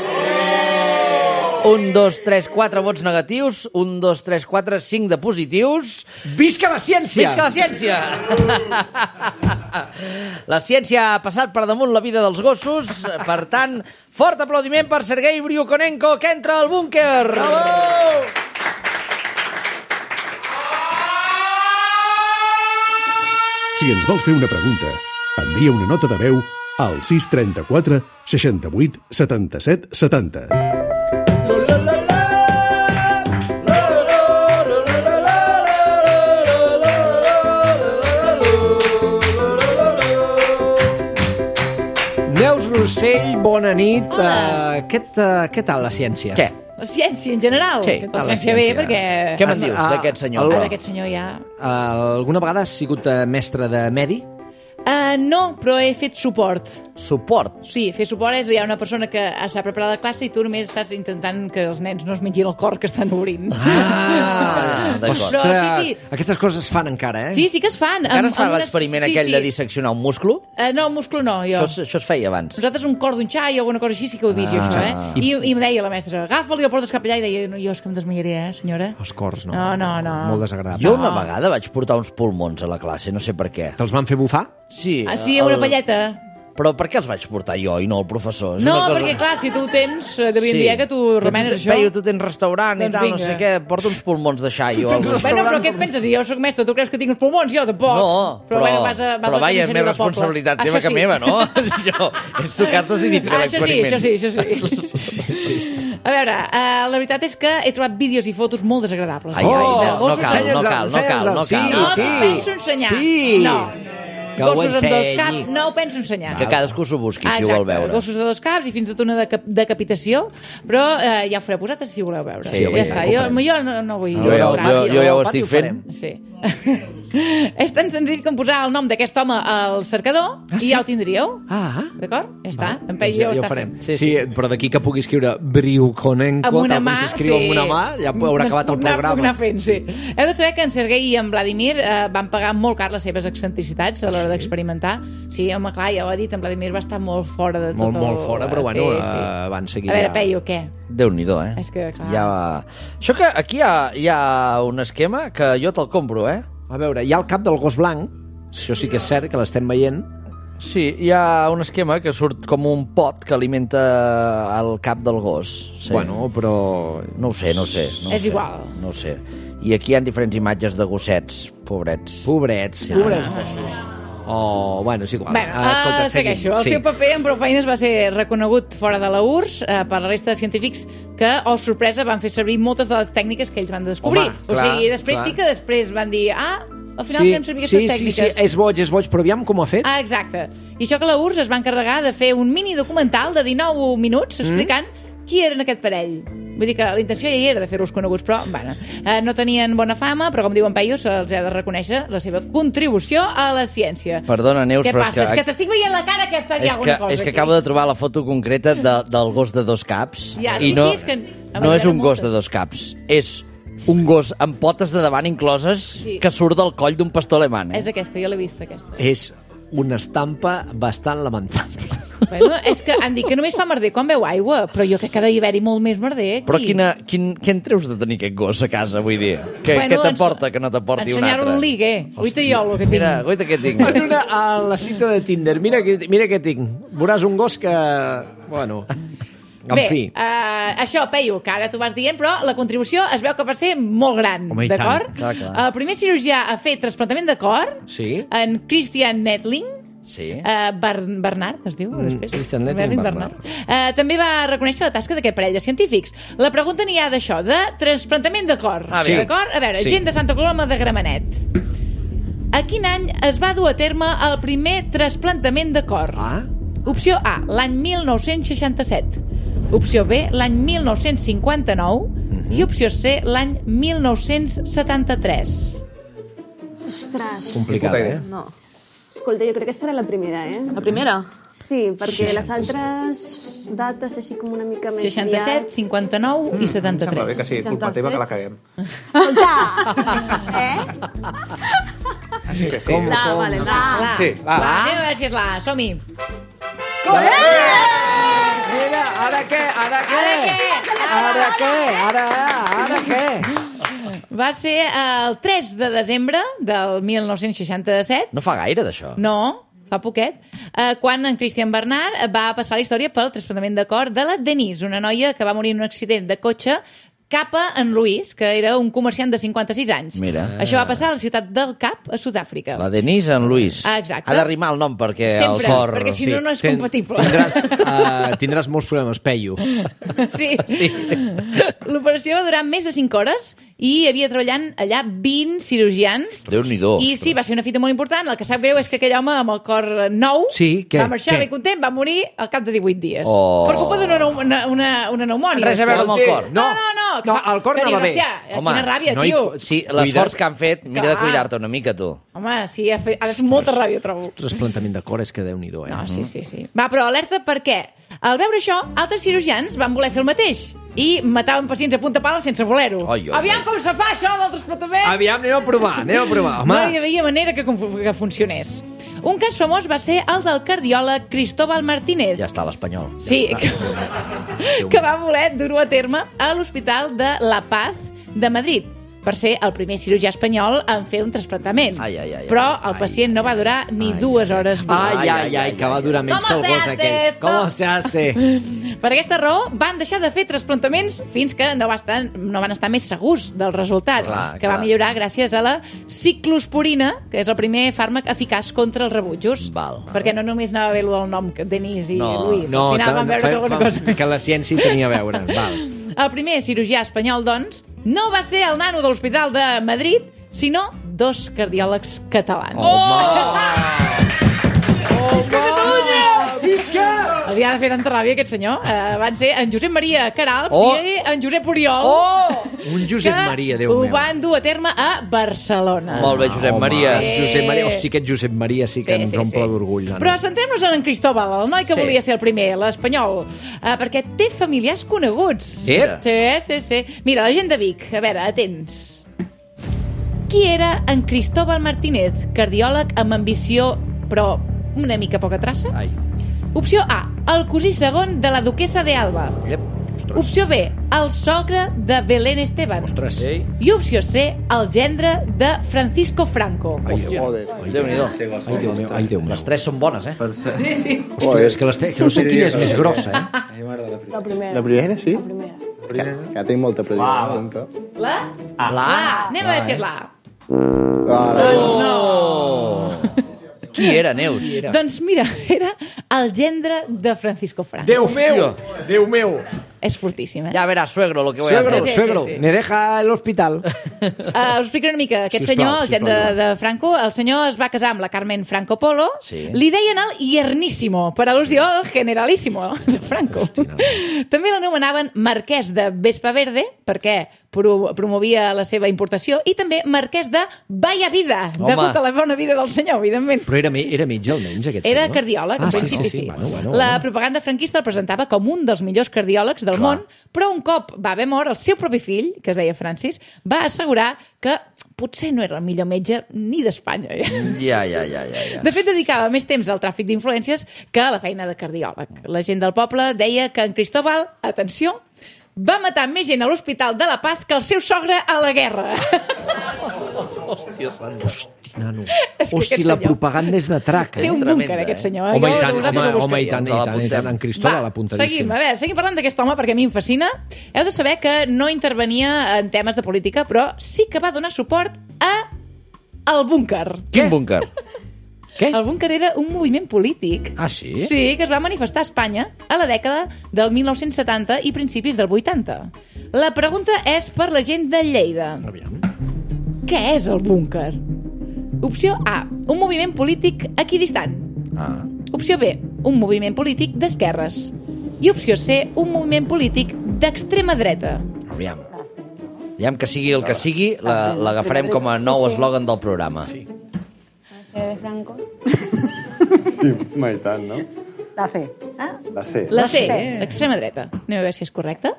Un, dos, tres, quatre vots negatius, un, dos, tres, quatre, cinc de positius... Visca la ciència! Visca la ciència! La ciència ha passat per damunt la vida dels gossos, per tant, fort aplaudiment per Sergei Bryuzhenenko, que entra al búnquer! Bravo! Si ens vols fer una pregunta, envia una nota de veu al sis trenta-quatre seixanta-vuit setanta-set setanta. Neus Rossell, bona nit. Uh, què, ta- què tal la ciència? Què? La ciència, en general. Sí, la la ciència bé, ciència. perquè... Què me'n Ah, dius ah, d'aquest senyor? Ah, d'aquest senyor ja... Uh, alguna vegada has sigut uh, mestre de medi? Uh, no, però he fet suport. Suport. Sí, fer suport és hi ha una persona que s'ha preparat la classe i tu només estàs intentant que els nens no es mengin el cor que estan obrint. Ah, d'acord. Ostres, Però sí, sí. aquestes coses es fan encara, eh? Sí, sí que es fan. Encara amb- es fa amb unes- l'experiment sí, aquell sí. de disseccionar un musclo? Uh, no, múscul no, jo. Això, es- això es feia abans. Nosaltres un cor d'un xai o alguna cosa així sí que ho he vist, jo, això, eh? I, I em deia la mestra, agafa'l i el portes cap allà, i deia, no, jo és que em desmaiaré, eh, senyora? Els cors, no. No, no, no. Molt desagradable. Jo una vegada vaig portar uns pulmons a la classe, no sé per què. Te'ls van fer bufar? Sí, Ah, sí, una palleta. Però per què els vaig portar jo i no el professor? És No, una cosa- perquè clar, si tu ho tens, eh, devien dir eh, que tu remenes tu, això. Peio, tu tens restaurant Doncs i tal, no vinga. sé què, porta uns pulmons de xai o tens alguna cosa. Bueno, però què et penses? Si jo sóc mestre, tu creus que tinc uns pulmons? Jo tampoc. No, però, però, bueno, vas a, vas però a la vaja, és comissaria més del poble. responsabilitat teva Això que sí. meva, no? Jo, ets tu que has decidit fer Ah, això sí, l'experiment. això sí, això sí. Sí, sí. A veure, uh, la veritat és que he trobat vídeos i fotos molt desagradables. Ai, ai, de no, no gossos cal, amb- no cal, no cal, no Sí, cal. No, sí. t'ho penso ensenyar. Sí. No. Que ho Gossos amb dos ensenyi. caps, no ho penso ensenyar. Que cadascú s'ho busqui, Ah, si ho vol exacte, veure. Gossos de dos caps i fins i tot una deca decapitació, però eh, ja ho faré posat si ho voleu veure. Sí, ja home, està. ja ho Jo, farem. jo no, no vull... Jo ja- entrar. jo- jo ja ho Al pati estic ho fent. farem. Sí. És tan senzill com posar el nom d'aquest home al cercador Ah, sí? i ja ho tindríeu. Ah, D'acord? Ja està. En doncs Pei ja, ja ho ja ho està farem. fent. Sí, sí. però d'aquí que pugui escriure Bryuzhenenko, Amb una tal com mà, s'escriu sí. amb una mà, ja haurà acabat el Puc anar- programa. puc anar fent, sí. Heu de saber que en Sergei i en Vladimir eh, van pagar molt car les seves excentricitats a l'hora d'experimentar. Sí, home, clar, ja ho ha dit, en Vladimir va estar molt fora de tot Molt, el... molt fora, però bueno, sí, sí. eh, van seguir A veure, ja. Peyu, què? Déu-n'hi-do, eh? És que, clar... Ja... Això que aquí hi ha, hi ha un esquema que jo te'l compro, eh? A veure, hi ha el cap del gos blanc, això sí que és cert, que l'estem veient. Sí, hi ha un esquema que surt com un pot que alimenta el cap del gos. Sí. Bueno, però... No ho sé, no ho sé. No ho És sé, igual. No ho sé. i aquí hi ha diferents imatges de gossets, pobrets. Pobrets, Sí. pobrets gossos. Oh, bueno, és igual. Bueno, Ah, escolta, uh, seguim. segueixo. El Sí. seu paper en prou feines va ser reconegut fora de la U R S S uh, per la resta de científics que, oh sorpresa, van fer servir moltes de les tècniques que ells van descobrir. Home, o clar, sigui, després clar. sí que després van dir, ah, al final Sí, fem servir sí, aquestes sí, tècniques. sí, és boig, és boig, però aviam com ho ha fet. Ah, exacte. I això que la U R S S es va encarregar de fer un mini documental de dinou minuts explicant mm. qui eren aquest parell. Vull dir que la intenció ja hi era de fer-los coneguts, però bueno, eh, no tenien bona fama, però com diuen Peyu, se'ls ha de reconèixer la seva contribució a la ciència. Perdona, Neus, Què però passa? és que... És que t'estic veient la cara que està hi ha És que, alguna cosa és que aquí. acabo de trobar la foto concreta de, del gos de dos caps. Ja, i sí, no, sí, és que... no és un Moltes. gos de dos caps, és un gos amb potes de davant incloses Sí. que surt del coll d'un pastor alemany. Eh? És aquesta, jo l'he vista, aquesta. És una estampa bastant lamentable. Bueno, és que han dit que només fa merder quan veu aigua, però jo crec que ha d'haver-hi molt més merder aquí. Però quina, quin, què en treus de tenir aquest gos a casa, vull dir? Què, Bueno, què t'aporta ens- que no t'aporti un altre? Ensenyar-ho un ligue. Oita jo, el que tinc. Mira, guaita què tinc. En una, a la cita de Tinder, mira què mira què tinc. Veuràs un gos que... Bueno, en Bé, fi. uh, això, Peyu, que ara tu vas dient, però la contribució es veu que va ser molt gran, Home, i d'acord? tant. Clar, clar. El primer cirurgià a fer trasplantament de cor, Sí. en Christian Nettling, Sí. Uh, Ber Bernard, es diu, després? Christian Nettling Bernard. Uh, també va reconèixer la tasca d'aquest parell de científics. La pregunta n'hi ha d'això, de trasplantament de cor. Ah, sí. D'acord? A veure, Sí. gent de Santa Coloma de Gramenet. A quin any es va dur a terme el primer trasplantament de cor? Ah, Opció A, l'any mil nou-cents seixanta-set. Opció B, l'any mil nou-cents cinquanta-nou. I opció C, l'any mil nou-cents setanta-tres. Ostres. complicat, eh? No. Escolta, jo crec que serà la primera, eh? La primera? Sí, perquè les altres dates així com una mica més... seixanta-set, cinquanta-nou i setanta-tres. Sembla bé que sí, culpa teva que la caguem. Escolta! Eh? Així que sí. La, vale, la. La. Sí, la. Va, anem a veure si és la A. Som-hi. Mira, ara què? Ara què? Ara què? Ara què? Ara, ara què? Va ser el tres de desembre del mil nou-cents seixanta-set. No fa gaire, d'això. No, fa poquet, eh, quan en Christian Bernard va passar la història pel trasplantament de cor de la Denise, una noia que va morir en un accident de cotxe cap a en Luis, que era un comerciant de cinquanta-sis anys. Mira. Això va passar a la ciutat del Cap, a Sud-àfrica. La Denise en Luis. Ah, exacte. Ha d'arrimar el nom perquè Sempre, el cor... perquè si no, no és Ten- compatible. Tindràs, uh, tindràs molts problemes, Peyu. Sí. sí. L'operació va durar més de cinc hores i hi havia treballant allà vint cirurgians. Déu-n'hi-do. I sí, va ser una fita molt important. El que sap greu és que aquell home amb el cor nou Sí, què? va marxar Què? ben content, va morir al cap de divuit dies. Oh. Per culpa d'una neu- una, una, una pneumònia. Res a veure amb el cor. No, no, no. No, el cor que anava dius, bé. Hòstia, Home, quina ràbia, no hi- tio. Sí, l'esforç que han fet, mira de Clar. cuidar-te una mica, tu. Home, sí, ha fet, ha fet molta ràbia, trobo. Trasplantament de cor és que Déu-n'hi-do, eh? No, sí, sí, sí. Va, però alerta per què? Al veure això, altres cirurgians van voler fer el mateix i mataven pacients a punta pala sense voler-ho. Ai, ai, Aviam ai. com se fa això del trasplantament! Aviam, anem a provar, anem a provar. Home, No hi havia manera que, conf- que funcionés. Un cas famós va ser el del cardiòleg Cristóbal Martínez. Ja està, l'espanyol. Sí, que, que va voler dur-ho a terme a l'Hospital de La Paz de Madrid per ser el primer cirurgià espanyol en fer un trasplantament. Ai, ai, ai, Però ai, el ai, pacient no va durar ni dues hores viu. Ai, ai, ai, que va durar menys que ¿Cómo el se gos hace aquell. esto? Com se hace? Per aquesta raó, van deixar de fer trasplantaments fins que no, va estar, no van estar més segurs del resultat, Clar, que va clar. millorar gràcies a la ciclosporina, que és el primer fàrmac eficaç contra els rebutjos. Val. Perquè no només anava bé el del nom, que Denise i No, Luis. No, Al final ta- van veure fa- que alguna fa- cosa... que la ciència hi tenia a veure. Val. El primer cirurgià espanyol, doncs, no va ser el nano de l'Hospital de Madrid, sinó dos cardiòlegs catalans. Visca Catalunya! Visca! Els hi ha de fer tanta ràbia, aquest senyor. Uh, van ser en Josep Maria Caralps Oh! i en Josep Oriol. Oh! Un Josep que Maria, Déu ho meu. van dur a terme a Barcelona. Molt bé, Josep Home, Maria. Sí. Josep Maria, hosti, aquest Josep Maria sí que ens omple d'orgull. la Però nena. centrem-nos en en Cristóbal, el noi que Sí. volia ser el primer, l'espanyol, uh, perquè té familiars coneguts. Ep. Sí, sí, sí. Mira, la gent de Vic, a veure, atents. Qui era en Cristóbal Martínez, cardiòleg amb ambició, però una mica poca traça? Ai. Opció A, el cosí segon de la duquesa de Alba. Yep. Opció B, el sogre de Belén Esteban. Ostres. Ei. I opció C, el gendre de Francisco Franco. Ai, Déu. Déu-n'hi-do. Ai, Déu meu. Ai, Déu meu. Les tres són bones, eh? Sí, sí. Ostres, és que, les te... que no sé quina és més grossa, eh? La primera. La primera, sí? La primera. Que, que tinc molta pressió. La? La La A. A. Anem a veure si és la A. Doncs no. Qui era, Neus? Qui era? Doncs mira, era el gendre de Francisco Franco. Déu meu! Déu meu! És fortíssim, eh? Ya verás, suegro, lo que voy a Suegro, hacer. Sí, sí, suegro, sí, sí. me deja al hospital. Uh, us explico una mica. Aquest Sisplau, senyor, el gendre sisplau. de Franco, el senyor es va casar amb la Carmen Franco Polo. Sí. Li deien el Hierníssimo, per al·lusió al Generalíssimo de Franco. També l'anomenaven marquès de Vespa Verde, perquè pro promovia la seva importació, i també marquès de Vaya Vida, Home. degut a la bona vida del senyor, evidentment. Però era, me- era metge almenys, aquest Era senyor? cardiòleg, ah, en principi sí. sí. sí, sí. Bueno, bueno, La bueno. propaganda franquista el presentava com un dels millors cardiòlegs del Clar. món, però un cop va haver mort, el seu propi fill, que es deia Francis, va assegurar que potser no era el millor metge ni d'Espanya. Eh? Ja, ja, ja, ja, ja. De fet, dedicava més temps al tràfic d'influències que a la feina de cardiòleg. La gent del poble deia que en Cristóbal, atenció, va matar més gent a l'Hospital de la Paz que el seu sogre a la guerra. Hòstia, santa. Hosti, nano. És que Hosti, aquest la senyor propaganda és de trac. Té Eh? un tremenda, búnquer, aquest eh? senyor. Home, Jo i tant, vosaltres home, ho home, i buscaríeu. tant, i Ens tant, i tant. En Cristóbal, Va, apuntadíssim. seguim. A veure, seguim parlant d'aquest home perquè a mi em fascina. Heu de saber que no intervenia en temes de política, però sí que va donar suport a el búnquer. Quin búnquer? Què? El búnquer era un moviment polític. Ah, sí? Sí, que es va manifestar a Espanya a la dècada del mil nou-cents setanta i principis del vuitanta. La pregunta és per la gent de Lleida. Aviam. Què és el búnquer? Opció A, un moviment polític equidistant. Ah. Opció B, un moviment polític d'esquerres. I opció C, un moviment polític d'extrema dreta. Aviam. Aviam que sigui el que sigui, la- l'agafarem com a nou eslògan del programa. Sí. de Franco. Sí, home, i tant, no? La C. Ah? La C. La C, l'extrema dreta. Anem a veure si és correcte.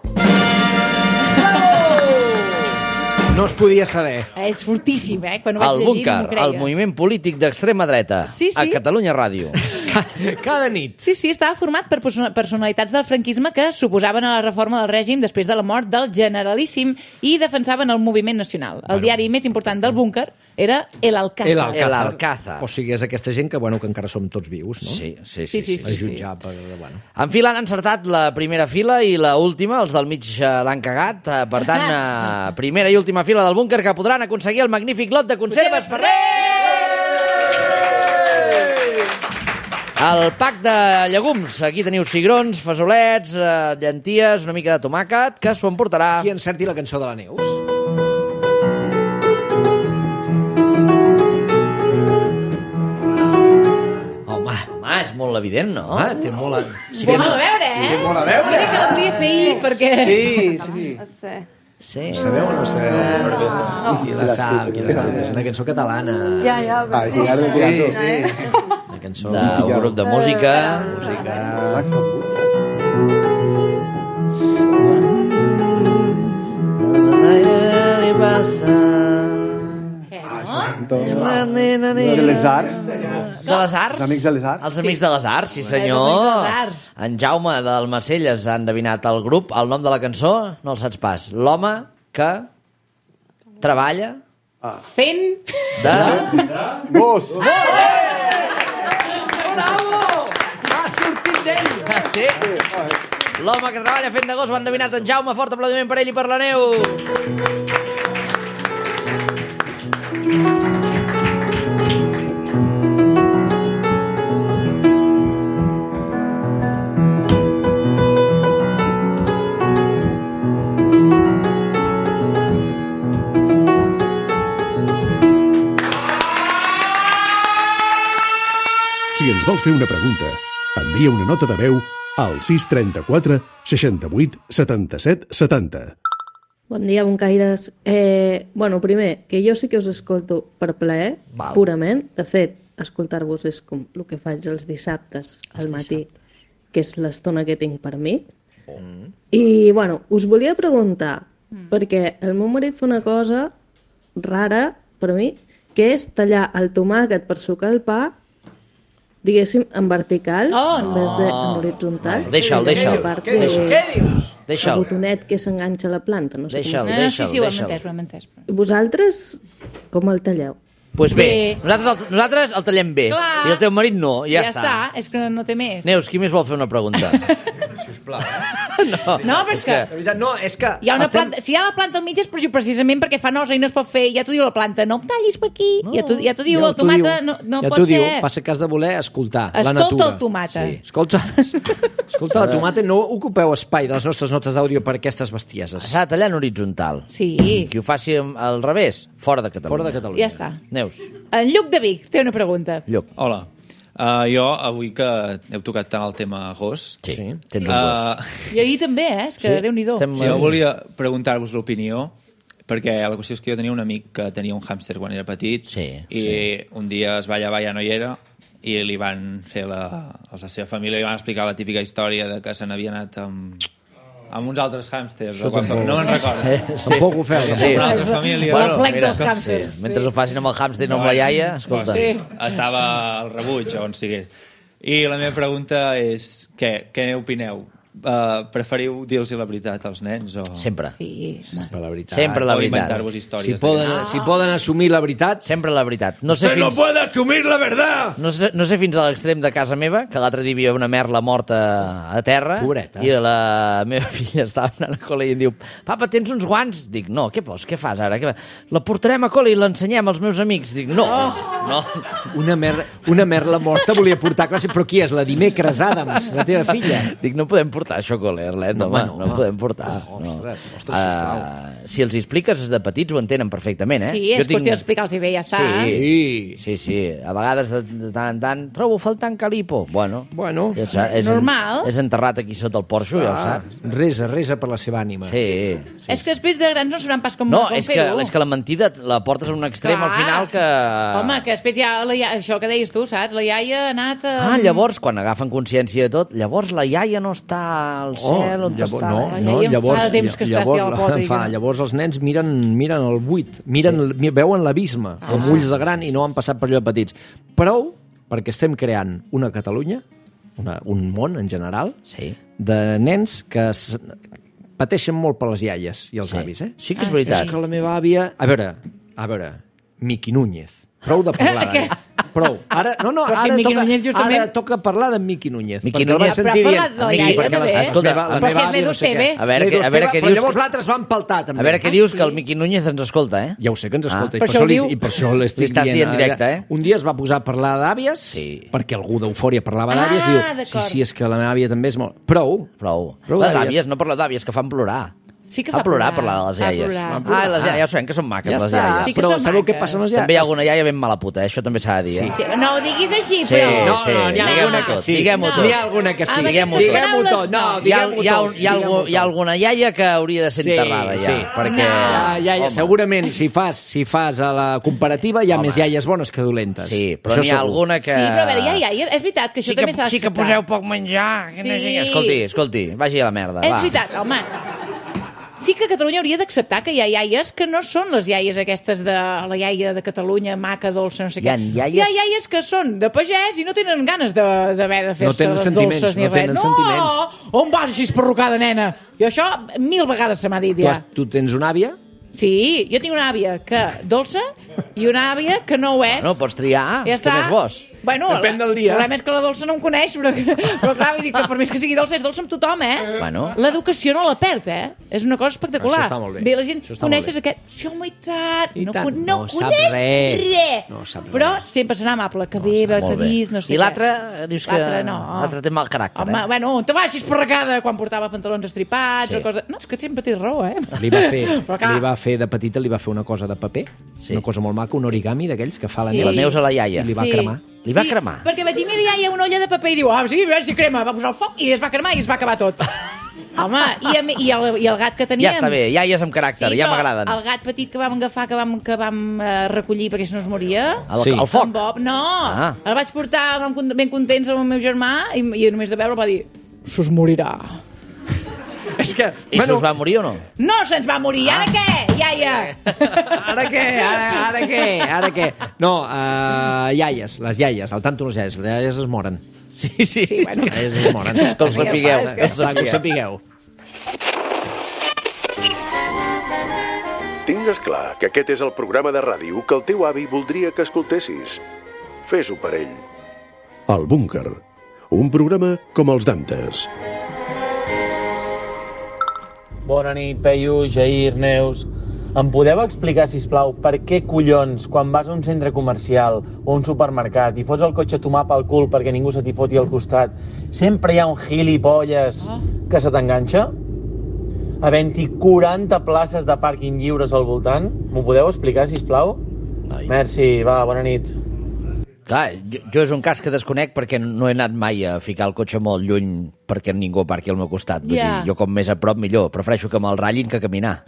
No es podia saber. És fortíssim, eh? Quan ho vaig El llegir no búnquer, m'ho creia. el moviment polític d'extrema dreta. Sí, sí. A Catalunya Ràdio. Cada nit. Sí, sí, estava format per persona- personalitats del franquisme que suposaven a la reforma del règim després de la mort del Generalíssim i defensaven el moviment nacional. El diari més important del búnquer era El Alcázar. El Alcázar. El Alcázar. O sigui, és aquesta gent que, bueno, que encara som tots vius, no? Sí, sí, Sí, sí. sí, sí, A sí. jutjar per... Bueno. En fila han encertat la primera fila i la última, els del mig eh, l'han cagat. Eh, Per tant, eh, primera i última fila del búnquer que podran aconseguir el magnífic lot de conserves Ferrer! El pack de llegums. Aquí teniu cigrons, fesolets, eh, llenties, una mica de tomàquet, que s'ho emportarà. Qui encerti la cançó de la Neus? Home, Home, és molt evident, no? ah, té molt... A... Sí, té molt a veure, eh? Té molt a veure. Vull dir que la volia fer ahir perquè... sí. Sí. Sabeu o no sabeu? No. Qui la sap, qui la sap. És una cançó catalana. Ja, ja. Ah, girar de girar. Sí, Una cançó... D'un grup de música. música... Relaxa el punt. De les arts. De les arts? Els amics de les arts. Els amics de les arts, sí Els senyor. amics de les arts. En Jaume d'Almacelles ha endevinat el grup, el nom de la cançó, no el saps pas. L'home que treballa Fent... de... Gos! Bravo! Ha sortit d'ell! Ah, sí? L'home que treballa fent de gos ho ha endevinat en Jaume. Fort aplaudiment per ell i per la neu. Si ens vols fer una pregunta, envia una nota de veu al sis trenta-quatre seixanta-vuit setanta-set setanta. Bon dia, Boncaires. Eh, bueno, primer, que jo sí que us escolto per plaer, Val. purament. De fet, escoltar-vos és com el que faig els dissabtes al matí, que és l'estona que tinc per mi. Mm. I, bueno, us volia preguntar, mm. perquè el meu marit fa una cosa rara per mi, que és tallar el tomàquet per sucar el pa, diguéssim, en vertical, Oh, en vez de en horitzontal. Vale, deixa'l, I deixa'l. la part Què dius? de- Què dius? El Deixa'l. botonet que s'enganxa a la planta, no sé Deixa'l. com es No, no, sí, Deixa'l, sí, ho hem deixa'l. entès, ho hem entès. diu. Vosaltres com el talleu? pues bé, Bé. nosaltres el, nosaltres el tallem bé. Clar. I el teu marit no, i ja, Ja està, és que no té més. Neus, qui més vol fer una pregunta? Sisplau. no, No, però és que... De veritat, no, és que... Hi ha una estem- planta, si hi ha la planta al mig és precisament perquè fa nosa i no es pot fer, ja t'ho diu la planta, no em tallis per aquí, no. ja t'ho ja t'ho diu, Ja el t'ho tomata diu. no, no ja pot t'ho diu. ser... Passa que has de voler escoltar la Escolta natura. el tomata. Sí. Escolta, escolta la tomata, no ocupeu espai de les nostres notes d'àudio per aquestes bestieses. S'ha de tallar en horitzontal. Sí, Qui ho faci al revés, fora de Catalunya. Fora de Catalunya. ja està. Neus, En Lluc de Vic té una pregunta. Lluc. Hola. Uh, jo, avui que heu tocat tant el tema gos, Sí, Sí. tens un gos. uh, I ahir també, eh? És que Sí, Déu-n'hi-do. estem- jo volia preguntar-vos l'opinió, perquè la qüestió és que jo tenia un amic que tenia un hàmster quan era petit Sí, i un dia es va llevar, ja no hi era, i li van fer la, els de la seva família li van explicar la típica història de que se n'havia anat amb, amb uns altres hàmsters o qualsevol, no me'n recordo. Sí. Tampoc ho feu. Sí. Una altra família. Bueno, el plec mira, dels hàmsters. Sí. Mentre ho facin amb el hàmster i no amb la iaia, escolta. Sí. Estava al rebuig o on sigués. I la meva pregunta és què, què opineu? Uh, preferiu dir-los la veritat als nens o... Sempre. Sí, Per la veritat. Sempre la o veritat. inventar-vos històries? Si poden, d'aquestes? si poden assumir la veritat... Sempre la veritat. No sé Usted no fins... puede assumir la verdad! No sé, no sé fins a l'extrem de casa meva, que l'altre dia hi havia una merla morta a terra. Pobreta. I la meva filla estava anant a col·le i em diu: papa, tens uns guants? Dic, no, què vols? Què fas ara? Què... La portarem a col·le i l'ensenyem als meus amics. Dic, no, Oh. no. Una, mer una merla morta volia portar a classe, però qui és? La Dimecres Adams, la teva filla? Dic, no podem portar això a col·le, Arlet, no, home, no, no, home. podem portar. Oh, no. ostres, ostres, sisplau. Uh, si els hi expliques de petits ho entenen perfectament, eh? sí és Jo qüestió d'explicar-los bé, ja està. Sí. Sí, sí. A vegades, de, de tant en tant, trobo faltant calipo. Bueno, Bueno, ja saps, és, Normal. és enterrat aquí sota el porxo, ja ho ah, saps. resa, resa per la seva ànima. Sí, sí. És que després de grans no sabran pas com, No, com és que, fer-ho. és que la mentida la portes a un extrem Clar. al final que... Home, que després ja la iaia, això que deies tu, saps? La iaia ha anat... A... Ah, llavors, quan agafen consciència de tot, llavors la iaia no està al cel, on Oh, llavors, està... no, La no, iaia em llavors, fa temps que està llavors, estirant la pota i fa, que- llavors els nens miren, miren el buit, miren, sí. veuen l'abisme, ah. amb ulls de gran i no han passat per allò de petits. Prou perquè estem creant una Catalunya, una, un món en general, Sí. de nens que s pateixen molt per les iaies i els Sí. avis, eh? Sí que és Ah, veritat. És que la meva àvia... A veure, a veure, Miqui Núñez. Prou de parlar Què? d'ell. Prou. Ara, no, no, Però si ara, Miqui toca, Núñez, justament- ara toca parlar de Miqui Núñez. Miqui perquè el vaig Núñez- sentir Però ha dient... parlat de la Miqui, iaia, perquè la, també. escolta, la, la Però meva si és àvia no sé l'Edu què. Esteve. A veure, L'Edu que- a veure Esteve, què però dius llavors que- l'altre es van paltar, també. A veure què Ah, dius, sí? que el Miqui Núñez ens escolta, eh? Ja ho sé que ens escolta, Ah. i, Per per això això ho li, diu. i per això l'estic Li estàs dient directe, eh? Un dia es va posar a parlar d'àvies, Sí. perquè algú d'Eufòria parlava Ah, d'àvies, i diu, d'acord. sí, sí, és que la meva àvia també és molt... Prou. Prou. Prou les d'àvies. àvies, no parla d'àvies, que fan plorar. Sí que fa fa plorar, plorar. parlar de les Fa iaies. plorar. Fan plorar. Ah, les iaies, ja ho sabem que són maques, Ja les està, iaies. Sí que però són sabeu què maques. passa amb les També hi ha iaies? alguna iaia ben mala puta, eh? Això també s'ha de dir, eh? Sí, no ho diguis així, Sí, però... No, sí, no, n'hi ha diguem-ho alguna que tot, sí. diguem-ho No. tot. N'hi ha alguna que sí. Amb Diguem-ho aquestes tot. Diguem-ho tot. paraules, No, Hi ha, diguem-ho hi, ha, tot. hi, ha, algú, hi ha alguna iaia que hauria de ser Sí, enterrada, ja. sí. Perquè... Ja, ja, ja, home, segurament, si fas, si fas a la comparativa, hi ha més iaies bones que dolentes. Sí, però Això n'hi ha segur. alguna que... Sí, però a veure, ja, ja, és veritat que això Sí que, també s'ha sí que d'acceptar. poseu poc menjar. Que no sé Sí. què. Escolti, escolti, vagi a la merda. És va. veritat, home. Sí que Catalunya hauria d'acceptar que hi ha iaies que no són les iaies aquestes de la iaia de Catalunya, maca, dolça, no sé Hi què. ha iaies- Hi ha iaies que són de pagès i no tenen ganes de- d'haver de, de No fer-se tenen les sentiments, dolces ni no res. tenen no, sentiments. on vas així esparrucada, nena? I això mil vegades se m'ha dit Tu, ja. has, tu tens una àvia? Sí, jo tinc una àvia que dolça i una àvia que no ho és. No, pots triar. Ja està. Què més vols? Bueno, Depèn del dia. El problema és que la dolça no em coneix, però, però clar, vull dir que per més que sigui dolça, és dolça amb tothom, eh? Bueno. L'educació no la perd, eh? És una cosa espectacular. Això està molt bé. Bé, la gent Això està coneixes molt bé. aquest... Sí, home, i tant. I no, tant. con- no, No sap coneix res. res. No sap res. Però sempre serà amable, que bé, no, Molt t'ha bé. vist, no sé I què. l'altre, dius que... L'altre no. L'altre té mal caràcter, Home, eh? bueno, on te vas així esparracada quan portava pantalons estripats Sí. o cosa... No, és que sempre té raó, eh? Li va fer, Però clar. li va fer de petita, li va fer una cosa de paper, Sí. una cosa molt maca, un origami d'aquells que fa la Sí. Neus. La Neus a la iaia. I li va Sí. cremar. Li va sí, cremar? Perquè vaig dir, mira, ja hi ha una olla de paper, i diu, ah, sí, a veure si crema. Va posar el foc i es va cremar i es va acabar tot. Home, i, a, mi- i, el, i el gat que teníem... Ja està bé, iaies amb caràcter, ja però m'agraden. el gat petit que vam agafar, que vam, que vam eh, recollir perquè si no es moria... El, Sí. el foc. En Bob, no. Ah. El vaig portar vam con- ben contents amb el meu germà i, i només de veure'l va dir, s'us morirà. És que, I bueno, se'ls va morir o no? No se'ns va morir, ara què, iaia? Ara què? Ara, ara què? Ara què? No, uh, iaies, les iaies, al tanto les iaies, les iaies es moren. Sí, sí. Sí, bueno. Les iaies es moren. Que ho sapigueu. És que- Que ho Que ho sapigueu. sapigueu. tingues clar que aquest és el programa de ràdio que el teu avi voldria que escoltessis. Fes-ho per ell. El Búnquer, un programa com els d'antes. Bona nit, Peyu, Jair, Neus. Em podeu explicar, sisplau, per què collons, quan vas a un centre comercial o un supermercat i fots el cotxe a tomar pel cul perquè ningú se t'hi foti al costat, sempre hi ha un gilipolles oh. que se t'enganxa? Havent-hi quaranta places de pàrquing lliures al voltant? M'ho podeu explicar, sisplau? Ai. Merci, va, bona nit. Clar, jo, jo és un cas que desconec perquè no he anat mai a ficar el cotxe molt lluny perquè ningú aparqui al meu costat. Vull yeah. dir, jo com més a prop millor. Prefereixo que me'l ratllin que caminar.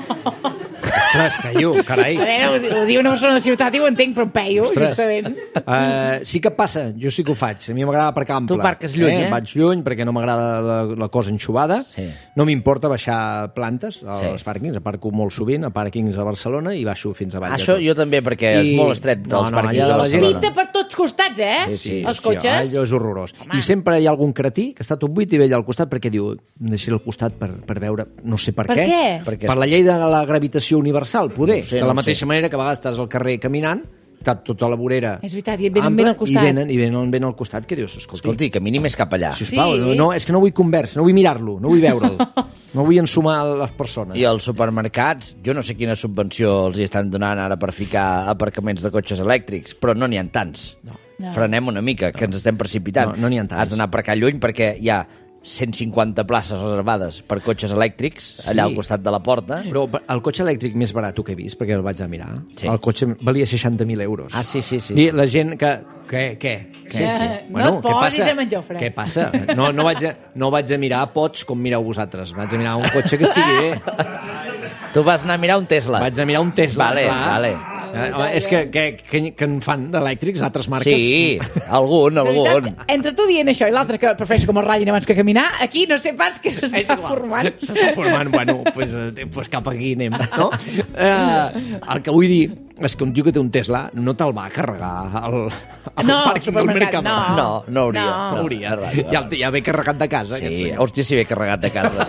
Ostres, Peyu, carai. A veure, ho, ho diu una persona de ciutat i ho entenc, però en Peyu, justament. Uh, sí que passa, jo sí que ho faig. A mi m'agrada aparcar ample. Tu parques lluny, eh? eh? Vaig lluny perquè no m'agrada la, la cosa enxubada. Sí. No m'importa baixar plantes als sí. pàrquings. Aparco molt sovint a pàrquings a Barcelona i baixo fins a Vall. Això jo també, perquè I... és molt estret dels no, no, pàrquings de Barcelona. Pita per tots costats, eh? Sí, sí. Els cotxes. Sí, allò és horrorós. Home. I sempre hi ha algun cretí que està tot buit i ve allà al costat perquè diu, em deixi al costat per, per veure, no sé per, per què. què? Perquè per la llei de la gravitació universal, poder. No sé, de la no mateixa sé. manera que a vegades estàs al carrer caminant, està tota la vorera és veritat, i et venen ben al costat. I venen, i venen ben al costat, que dius, escolti, escolti camini més cap allà. Sisplau, sí. no, no, és que no vull conversa, no vull mirar-lo, no vull veure'l. No vull ensumar les persones. I als supermercats, jo no sé quina subvenció els hi estan donant ara per ficar aparcaments de cotxes elèctrics, però no n'hi ha tants. No. No. Frenem una mica, que ens estem precipitant. No, no n'hi ha tants. Has d'anar a aparcar lluny perquè hi ha cent cinquanta places reservades per cotxes elèctrics sí. allà al costat de la porta. Però el cotxe elèctric més barat que he vist, perquè el vaig a mirar, sí. el cotxe valia seixanta mil euros. Ah, sí, sí, sí. I la gent que... Què, què? Sí, sí. No et posis amb en Jofre. Què passa? No, no, vaig a, no vaig a mirar pots com mireu vosaltres. Vaig a mirar un cotxe que estigui bé. Tu vas anar a mirar un Tesla. Vaig a mirar un Tesla, vale, clar. Vale. Eh, és que, que, que, que en fan d'elèctrics altres marques? Sí, algun, algun. Veritat, entre tu dient això i l'altre que prefereixo com el ratllin abans que caminar, aquí no sé pas què s'està formant. S'està formant, bueno, pues, pues cap aquí anem, no? Eh, el que vull dir és que un tio que té un Tesla no te'l va carregar al, al no, pàrquing del Mercadona. No, no, no hauria. No, no hauria. Ja, ja ve carregat de casa. Sí, hòstia, si ve carregat de casa.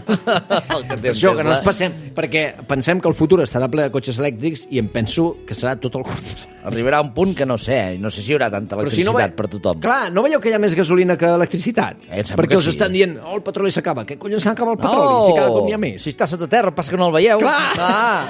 Que això, que no ens passem, perquè pensem que el futur estarà ple de cotxes elèctrics i em penso que serà tot el contrari. Arribarà un punt que no sé, no sé si hi haurà tanta electricitat si no ve... per tothom. Clar, no veieu que hi ha més gasolina que electricitat? Eh, perquè us sí. estan dient, oh, el petroli s'acaba. Què collons s'acaba el petroli? No, si cada cop n'hi ha més. Si està sota terra, passa que no el veieu. Clar! Ah.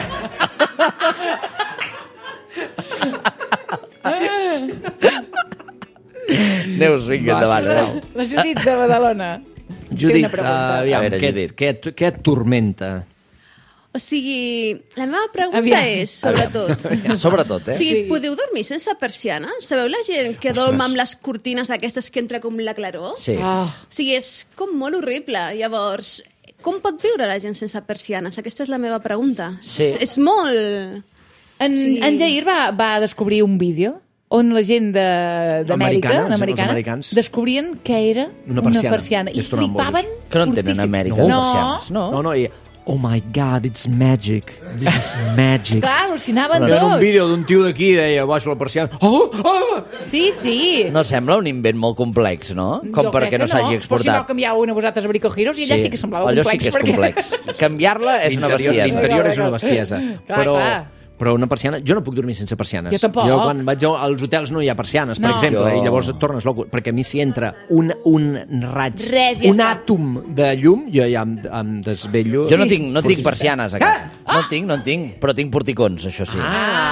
Neus, vinga, endavant. La Judit de Badalona. Judit, uh, aviam, veure, què, Judit. Què, què, què et tormenta? O sigui, la meva pregunta aviam. és, sobretot... Aviam. Sobretot, eh? O sigui, sí. podeu dormir sense persiana? Sabeu la gent que Ostres. dorm amb les cortines aquestes que entra com la claror? Sí. Oh. O sigui, és com molt horrible. Llavors, com pot viure la gent sense persianes? Aquesta és la meva pregunta. Sí. És, és molt... En, sí. en Jair va, va descobrir un vídeo on la gent d'Amèrica, americana, descobrien que era una persiana, una persiana i flipaven que no en tenen a Amèrica, no. persianes. No, no, no i, oh my God, it's magic. This is magic. Clar, al·lucinaven tots. tots. Un vídeo d'un tio d'aquí deia, baixo la persiana. Oh, oh! Sí, sí. No sembla un invent molt complex, no? Com jo perquè no s'hagi exportat. Però si no canviau una vosaltres a Brico Heroes i allà sí, sí que semblava allò complex. Allò sí que és perquè... complex. Canviar-la és una bestiesa. L'interior és una bestiesa. Clar, però... clar. Però una persiana... Jo no puc dormir sense persianes. Jo tampoc. Jo quan vaig als hotels no hi ha persianes, per no. exemple, jo... i llavors et tornes loco, perquè a mi si entra un, un raig, Res, ja un està. àtom de llum, jo ja em, em desvello. Jo no tinc, no tinc persianes a casa. Ah! No en tinc, no en tinc, però tinc porticons, això sí.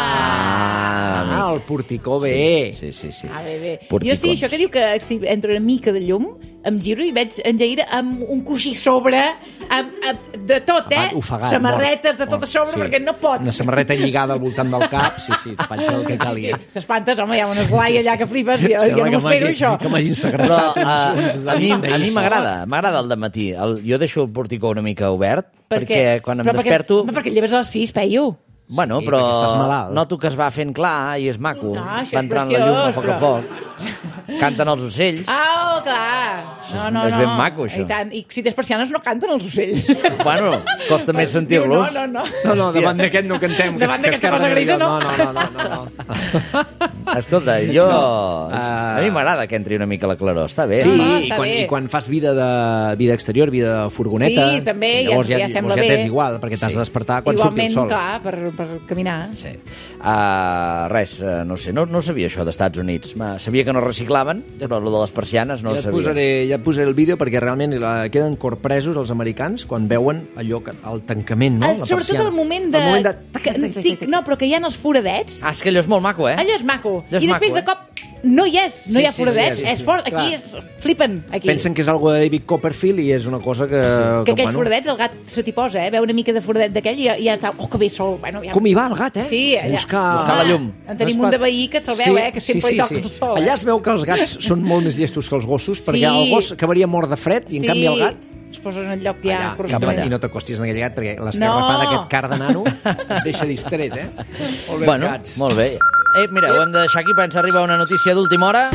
Ah, ah el porticó bé. Sí, sí, sí. sí. Ah, bé, bé. Porticons. Jo sí, això que diu que si entra una mica de llum, em giro i veig en Jair amb un coixí sobre, amb, amb, de tot, eh? Ofegat, samarretes de tot mort. a sobre, sí. perquè no pot. Una samarreta lligada al voltant del cap, sí, sí, et faig el que calia. Sí, t'espantes, home, hi ha un esglai allà que flipes, jo, jo no m'espero això. Que m'hagin segrestat Però, uns, uns uh, a mi, a mi m'agrada, m'agrada el dematí. El, jo deixo el porticó una mica obert, per perquè quan em però desperto... Perquè, home, perquè et lleves a les sis, Peyu. Bueno, sí, però estàs malalt. noto que es va fent clar i és maco. No, això va és entrant preciós, la llum a poc però... a poc. Canten els ocells. Ah, oh, clar. No, no, és no. ben maco, això. I, tant. I si tens persianes no canten els ocells. Bueno, costa més sentir-los. No, no, no. No, no, davant d'aquest no cantem. Davant d'aquesta cosa grisa, no. No, no, no, no, no. Escolta, jo... A mi m'agrada que entri una mica la claror, està bé. Sí, No, no, i, està quan, bé. i quan fas vida de vida exterior, vida de furgoneta... Sí, també, que llavors ja- ja, ja sembla llavors ja bé. t'és igual, perquè t'has Sí. de despertar quan surti el Igualment, sol. clar, per, per caminar. Sí. Uh, res, uh, no sé, no, no sabia això d'Estats Units. Ma, sabia que no reciclaven, però el de les persianes no ja, ho et sabia. posaré, ja et posaré el vídeo perquè realment la, queden corpresos els americans quan veuen allò que, el tancament, no? Ah, La sobretot persiana. el moment de... El moment de... Que, sí, no, però que hi ha els foradets. Ah, és que allò és molt maco, eh? Allò és maco. Allò és I després maco, de cop no hi és, no Sí, hi ha sí, foradets. sí, sí, és sí. fort. Aquí Clar. és... Flipen, aquí. Pensen que és algo de David Copperfield i és una cosa que... que aquells bueno, foradets, el gat se t'hi posa, eh? Veu una mica de foradet d'aquell i ja, ja està... Oh, que bé sol. Bueno, ja... Com hi va el gat, eh? Sí, allà. Buscar, Buscar la llum. En tenim un de veí que se'l veu, eh? Que sempre hi toca el sol. Allà es veu que els gats són molt més llestos que els gossos, Sí. perquè el gos acabaria mort de fred i en Sí. canvi el gat... Es posa en el lloc ja Allà, cap corresponent. allà. I no t'acostis en aquell gat perquè l'escarrapada No. d'aquest car de nano et deixa distret, eh? Molt bé, Bueno, els gats. molt bé. Eh, mira, ho hem de deixar aquí, pensa arribar una notícia d'última hora.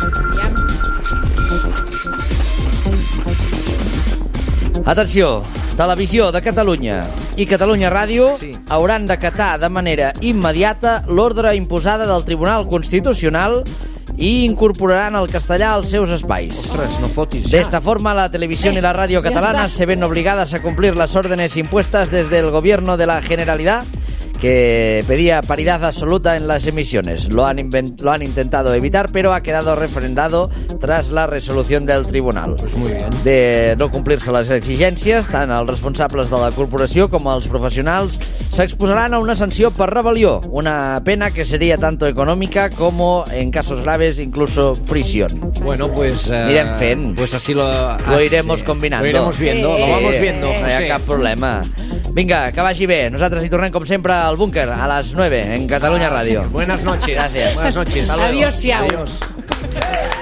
Atenció, Televisió de Catalunya i Catalunya Ràdio Sí. hauran d'acatar de manera immediata l'ordre imposada del Tribunal Constitucional i incorporaran el castellà als seus espais. Ostres, no fotis. De esta forma, la televisión y la radio ya catalanas está. se ven obligadas a cumplir las órdenes impuestas desde el gobierno de la Generalidad, que pedía paridad absoluta en las emisiones. Lo han, invent- lo han intentado evitar, pero ha quedado refrendado tras la resolución del tribunal. Pues muy bien. De no cumplirse les exigències, tant els responsables de la corporació com els professionals s'exposaran a una sanció per rebel·lió, una pena que sería tanto económica como, en casos graves, incluso prisión. Bueno, pues... eh, Irem fent. Pues así lo... Lo iremos combinando. Lo iremos viendo, Sí. lo vamos viendo, No hi José. ha cap problema. Vinga, que vagi bé. Nosaltres hi tornem, com sempre, al búnquer, a les nueve, en Catalunya Ràdio. Buenas noches. Gracias. Buenas noches. Hasta luego. Adiós, siau. Adiós.